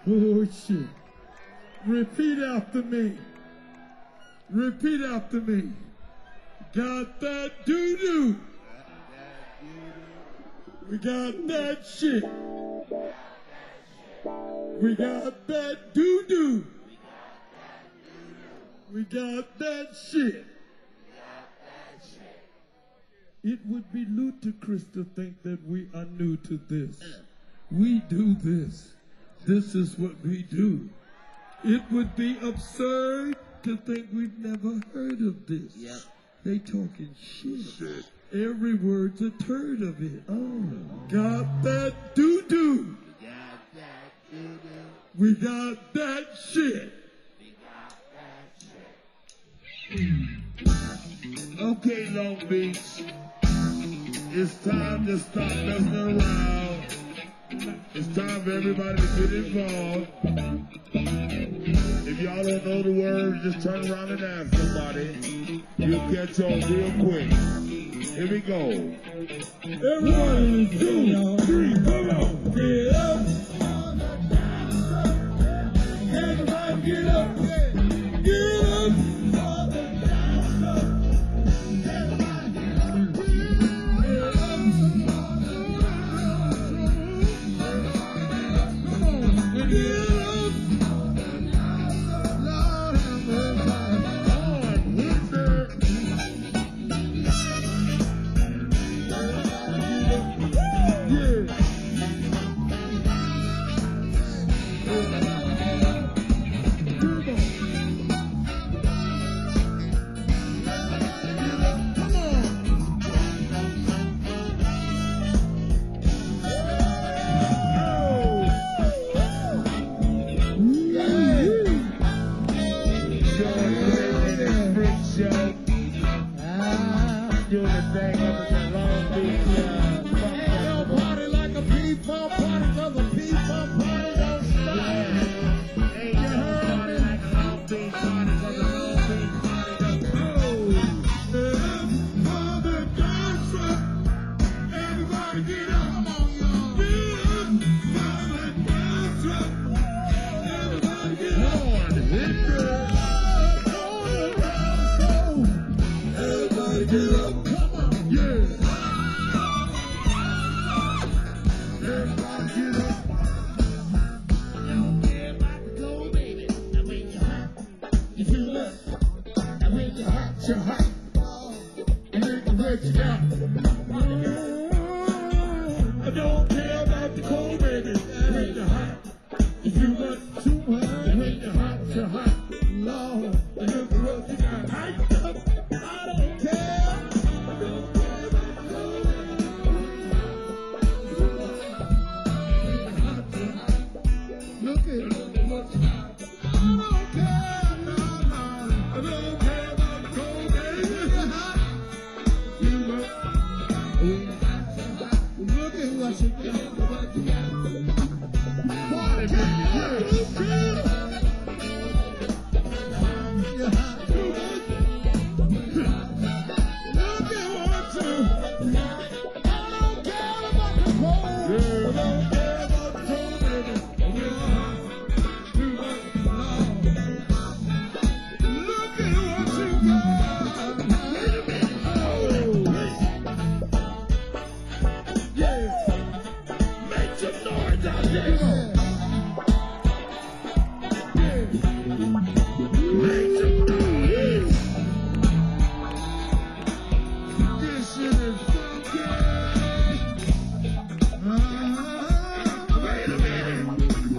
Oh, shit. Repeat after me. Repeat after me. Got that doo-doo. We got that shit. We got that doo-doo. We got that shit. It would be ludicrous to think that we are new to this. We do this. This is what we do. It would be absurd to think we've never heard of this. Yep. They talking shit. Every word's a turd of it. Oh, got that doo-doo. We got that shit. Okay, Long Beach. It's time to stop messing around. It's time for everybody to get involved. If y'all don't know the words, just turn around and ask somebody. You'll catch on real quick. Here we go. Everybody, 2, 3, come on. Get up. Everybody get up. Get up. I don't care about the cold, baby. When you're hot, if you want too hot, when you're hot, you're hot. Lord, and look what you got. Hyped up. I don't care. I don't care about the cold, baby. Look at what you got. I don't care, no, no. I don't care about the cold, baby. You look at what you got. Party, baby. You're hot. Look at what you. I don't care about the cold. I don't care about the cold, baby. You're hot. Too much love. Look at what you got. Wait a minute. Oh. Yeah. Make some noise out there. Make some noise. This shit is funky. Wait a minute.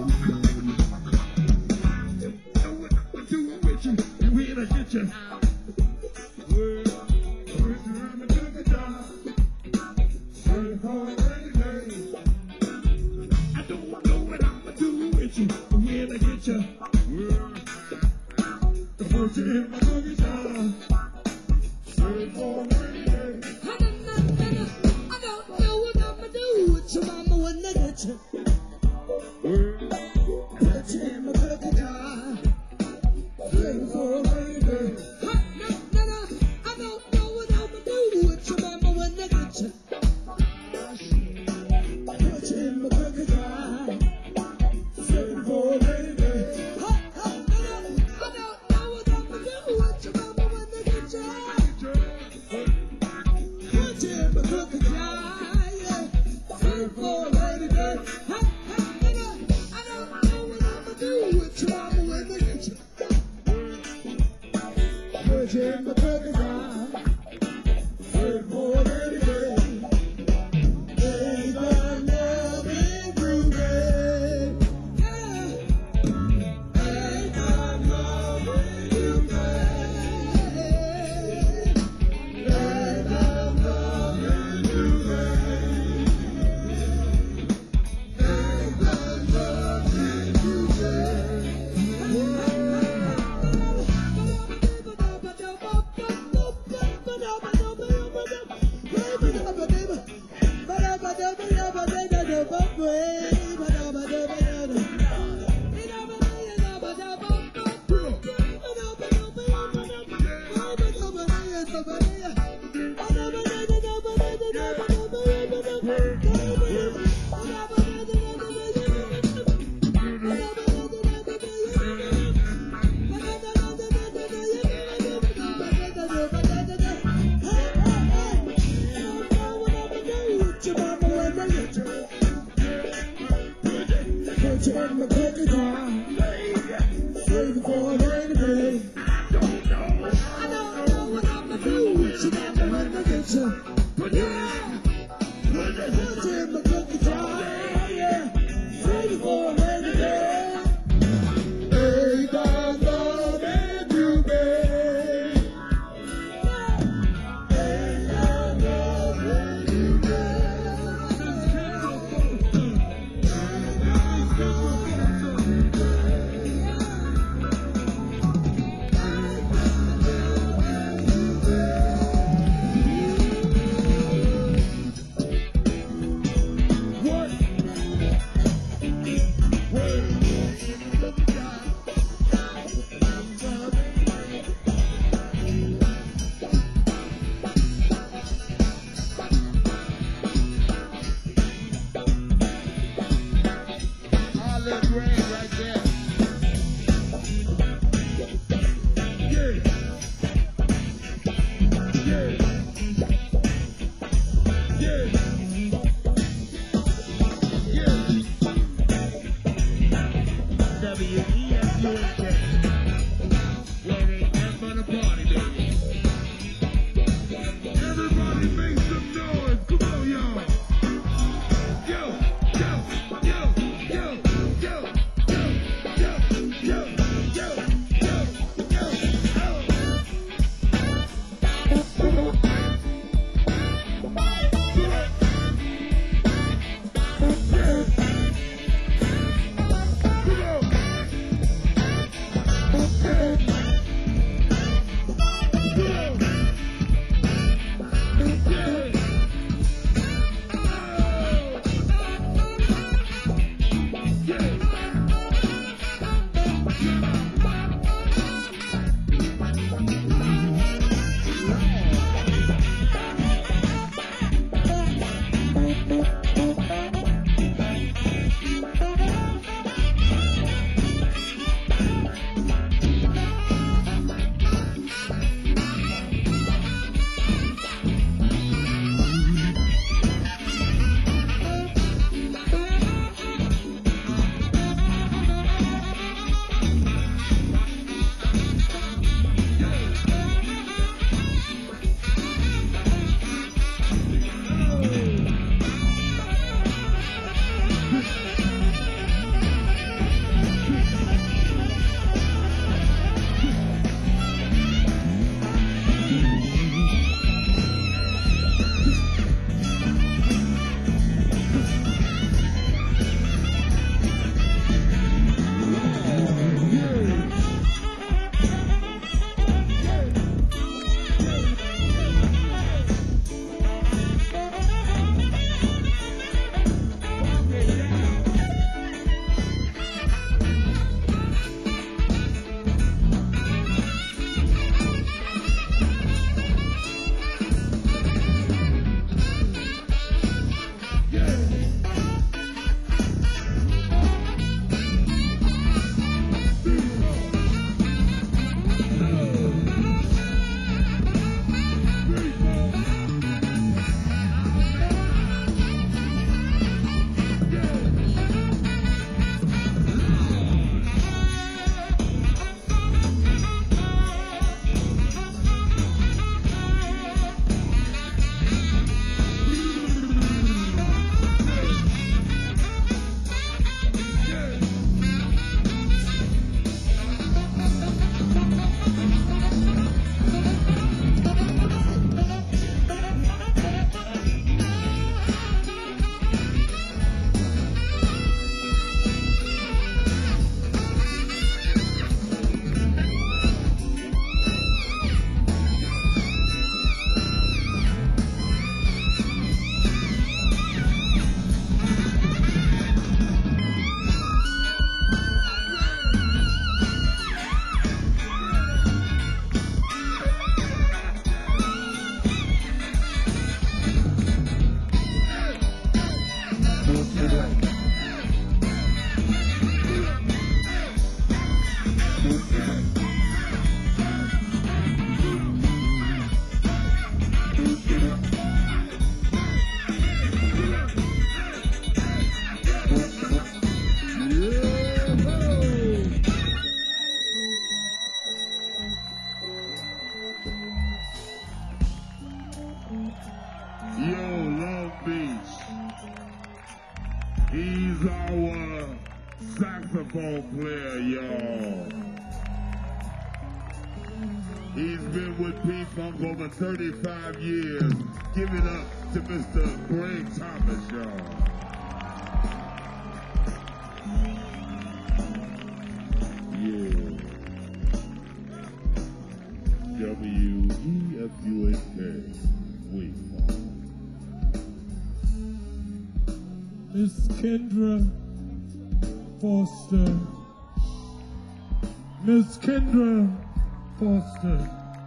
Know what I'm doing with you, and when I get you. Well, first time I took a job. Working for a rainy day. I don't know what I'ma do with you, and when I get you. Well, the first time I took a job. Working for a rainy day. I don't know what I'ma do with your mama when I get you. Well, Put you in my cookie jar. working for a rainy day. No, I don't know what I'ma do with your mama when I get you. Put you in my cookie jar. Working for a Put you in my cookie jar. Waiting for a rainy day. I don't know what I'm gonna do. She got me when I get you. But yeah, put you in my cookie jar. Yeah, waiting for a rainy day. Hey, God, love and you, babe. Hey, God, love and you, Olive Rain right there. Yeah. Yeah. Yeah. Yeah. WESUNK. Where ain't nothing but a party, baby. Everybody make some noise. Come on, y'all. Yo, yo, yo, yo, yo, yo, yo, yo, yo, yo, yo, our saxophone player, y'all. He's been with P-Funk over 35 years. Give it up to Mr. Greg Thomas, y'all. Yeah. W-E-F-U-N-K. Wait, Miss Kendra Foster. Miss Kendra Foster.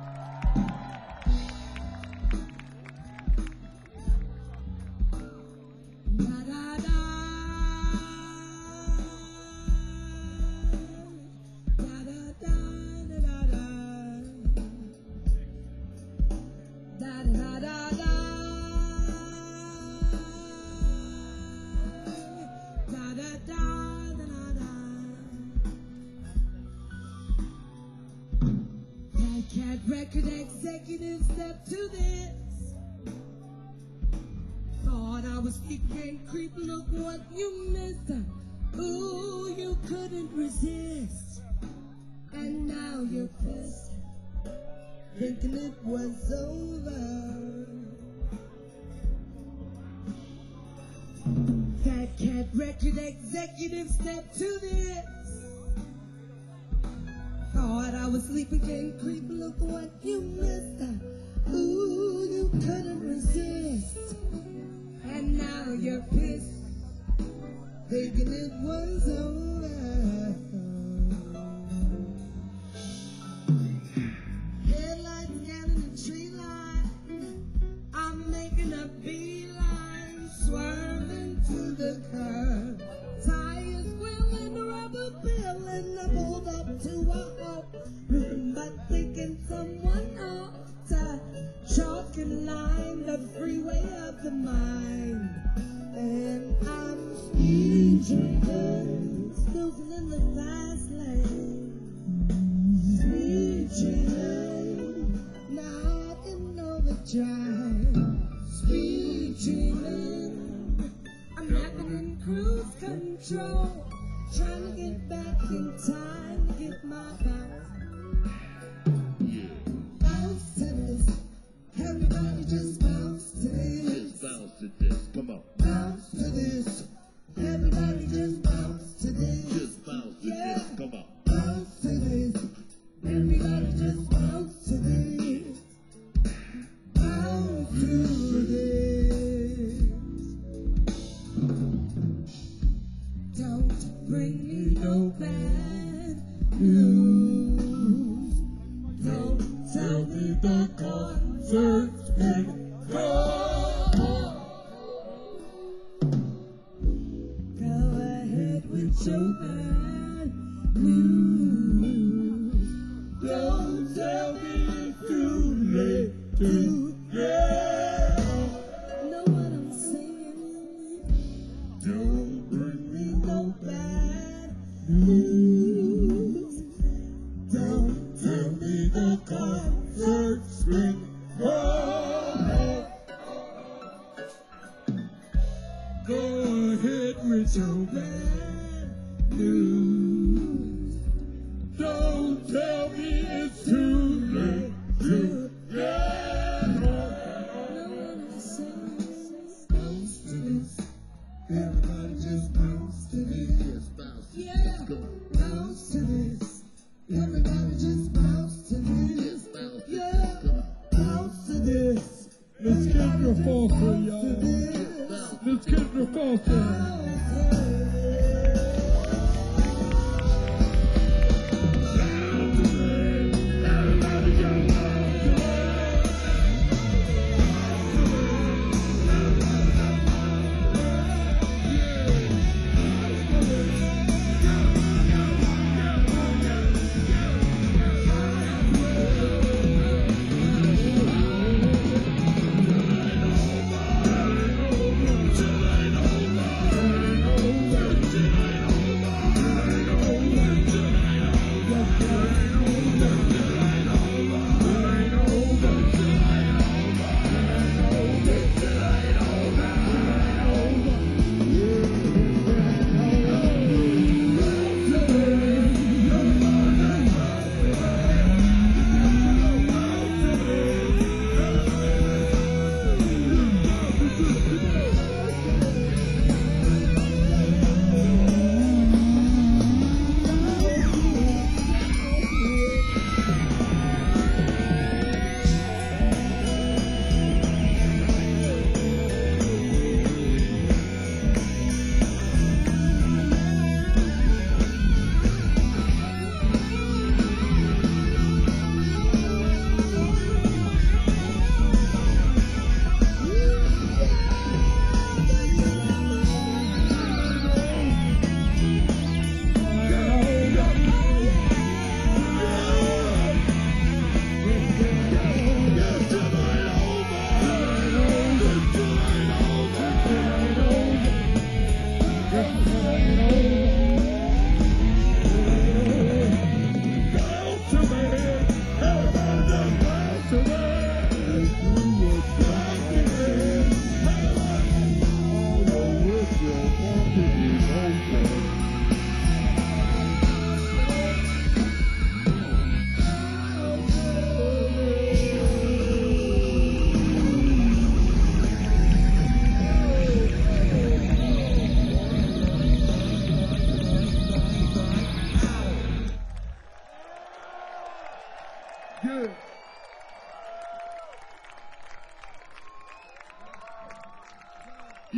Cat record executive step to this. Thought I was thinking, creep, look what you missed. Ooh, you couldn't resist. And now you're pissed, thinking it was over. Fat Cat record executive step to this. Thought I was sleeping, can't creep, look what you missed. Ooh, you couldn't resist. And now you're pissed, thinking it was over. Headlights scanning the tree line. I'm making a beeline, swerving to the curb. Tires squealing, rubber peeling. I pulled up to a halt, but thinking someone ought to chalk and line the freeway of the mind. And I'm speed drinking, snoozing in the fast lane. Speed drinking, not in overdrive. Speed drinking, I'm napping in cruise control, trying to get back in time to get my bounce. Bounce to this, everybody just bounce to this. Just bounce to this, come on. Bounce to this, everybody just bounce to this. Just bounce to this, come on. Bounce to this, everybody just bounce to this. Bounce to this. Don't bring me no bad news. Don't tell me the concert's been gone. Go ahead with your bad news. Don't tell me it's too late to get. Know what I'm saying? Don't bring me no bad news. Don't tell me the concert's been gone. Go ahead with your bad news. Don't tell me it's too late to get. Know what I'm saying? Bounce to this. Everybody just bounce to this. Just bounce to Yeah. this, come on. Bounce to this. Everybody just bounce to this. Just bounce to Yeah. this, come on. Bounce to this. Miss Kendra Foster, y'all. Just bounce. Miss Kendra Foster. Bounce to this.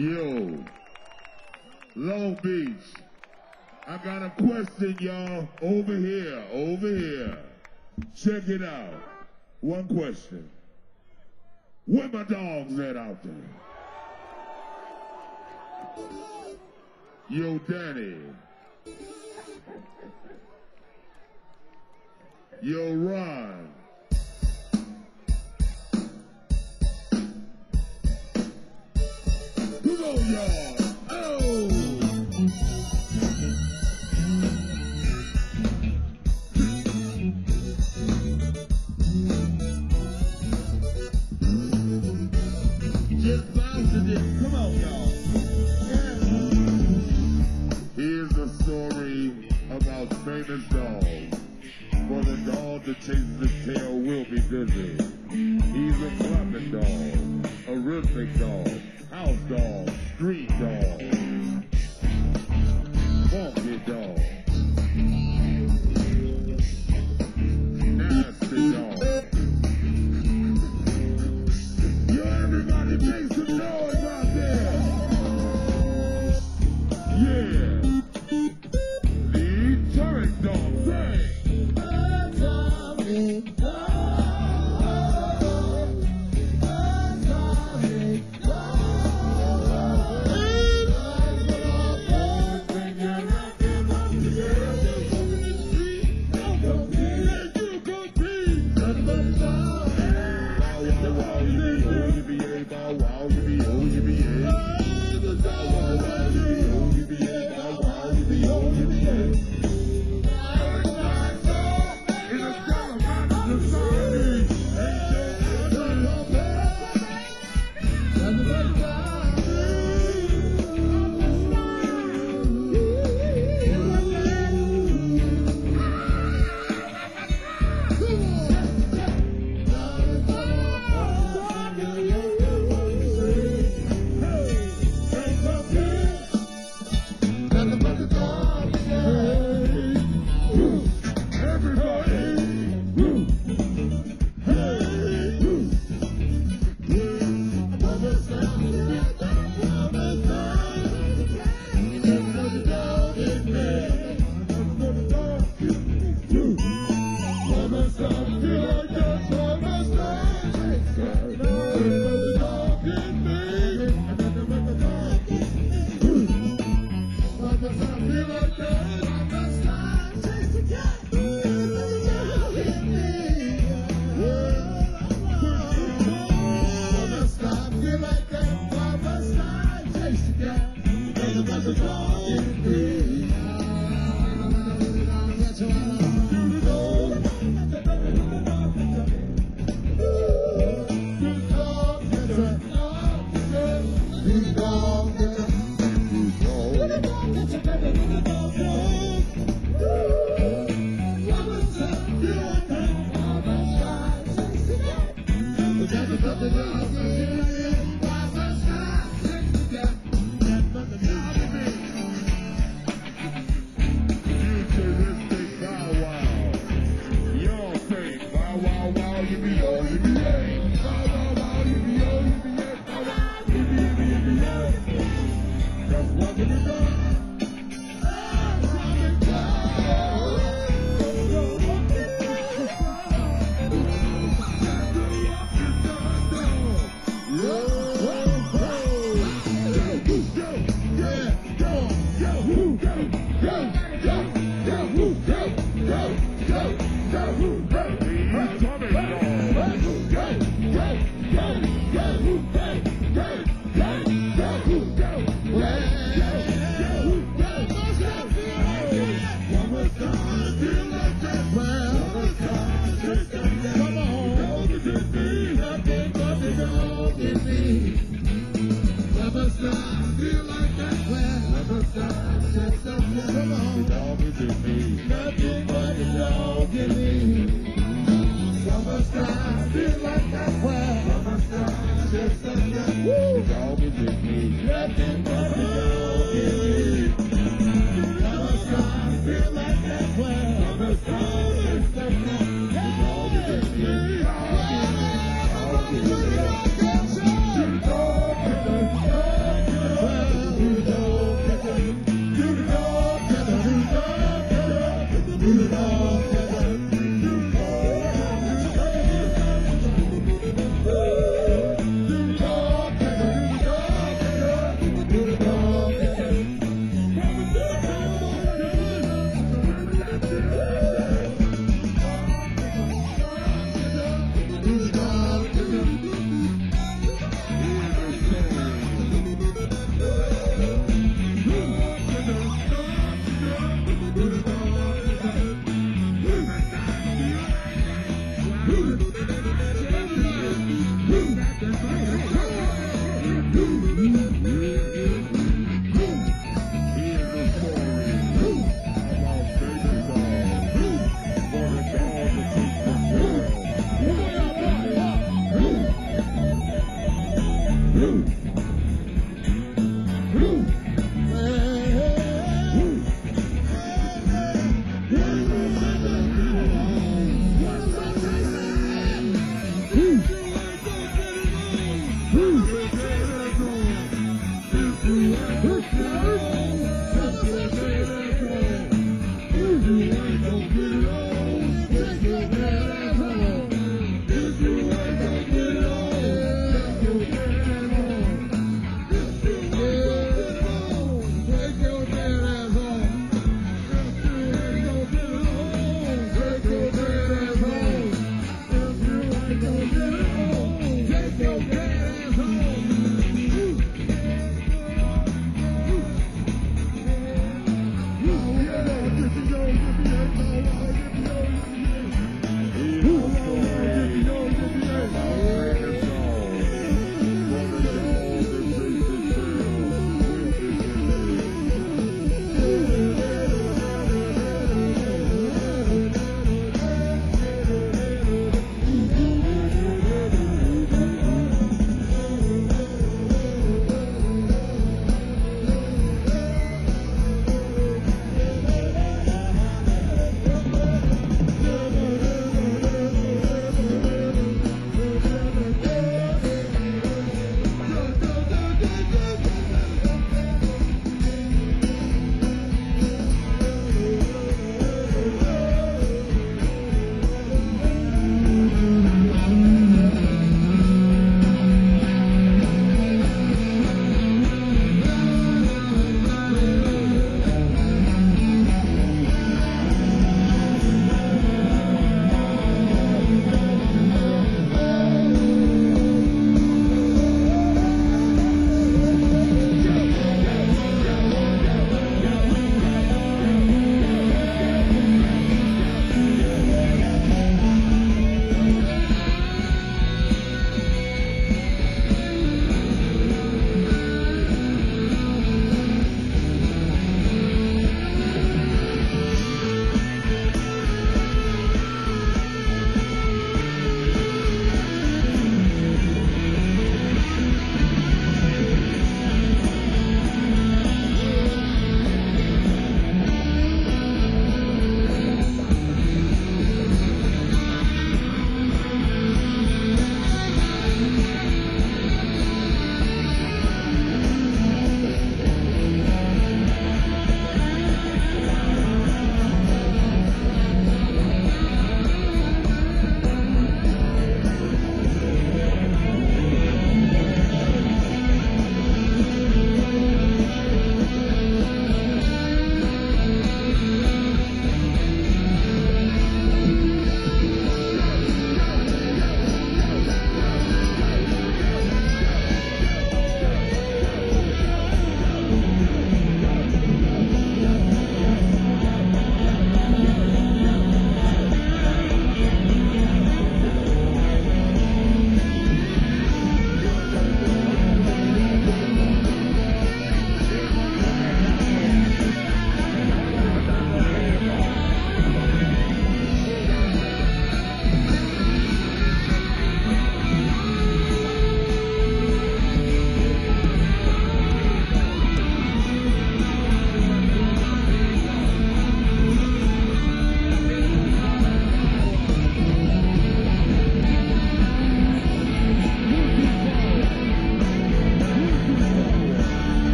Yo, Long Beach. I got a question, y'all. Over here, over here. Check it out. One question. Where my dogs at out there? Yo, Danny. Yo, Ron. Come on, y'all. Oh! Just bouncing it. Come on, y'all. Here's a story about famous dogs. For the dog that chases his tail will be busy. He's a clapping dog, a rhythmic dog, house dog, street dog, funky dog, nasty dog. Yo, everybody make some noise out there. Yeah. The turret dog, say.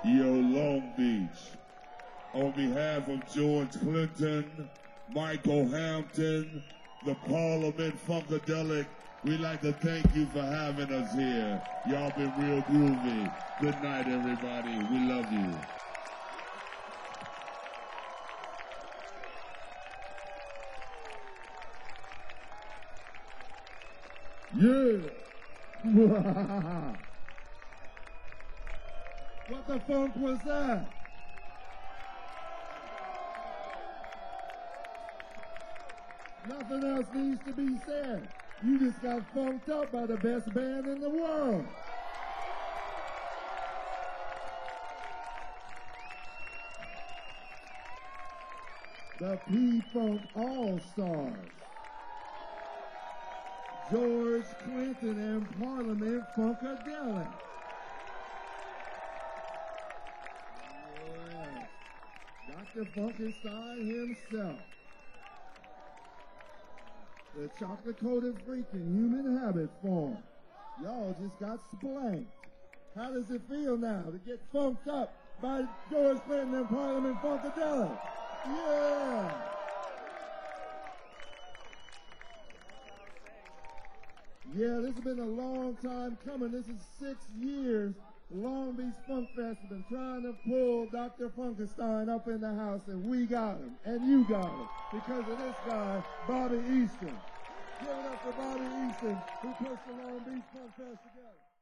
Yo, Long Beach. On behalf of George Clinton, Michael Hampton, the Parliament Funkadelic, we'd like to thank you for having us here. Y'all been real groovy. Good night, everybody. We love you. Yeah. What the funk was that? Nothing else needs to be said. You just got funked up by the best band in the world. The P-Funk All-Stars. George Clinton and Parliament Funkadelic. Yes. Dr. Funkenstein himself. The chocolate-coated freak in human habit form. Y'all just got spanked. How does it feel now to get funked up by George Clinton and Parliament Funkadelic? Yeah! Yeah, this has been a long time coming. This is 6 years. Long Beach Funk Fest has been trying to pull Dr. Funkenstein up in the house, and we got him, and you got him, because of this guy, Bobby Easton. Give it up for Bobby Easton, who pushed the Long Beach Funk Fest together.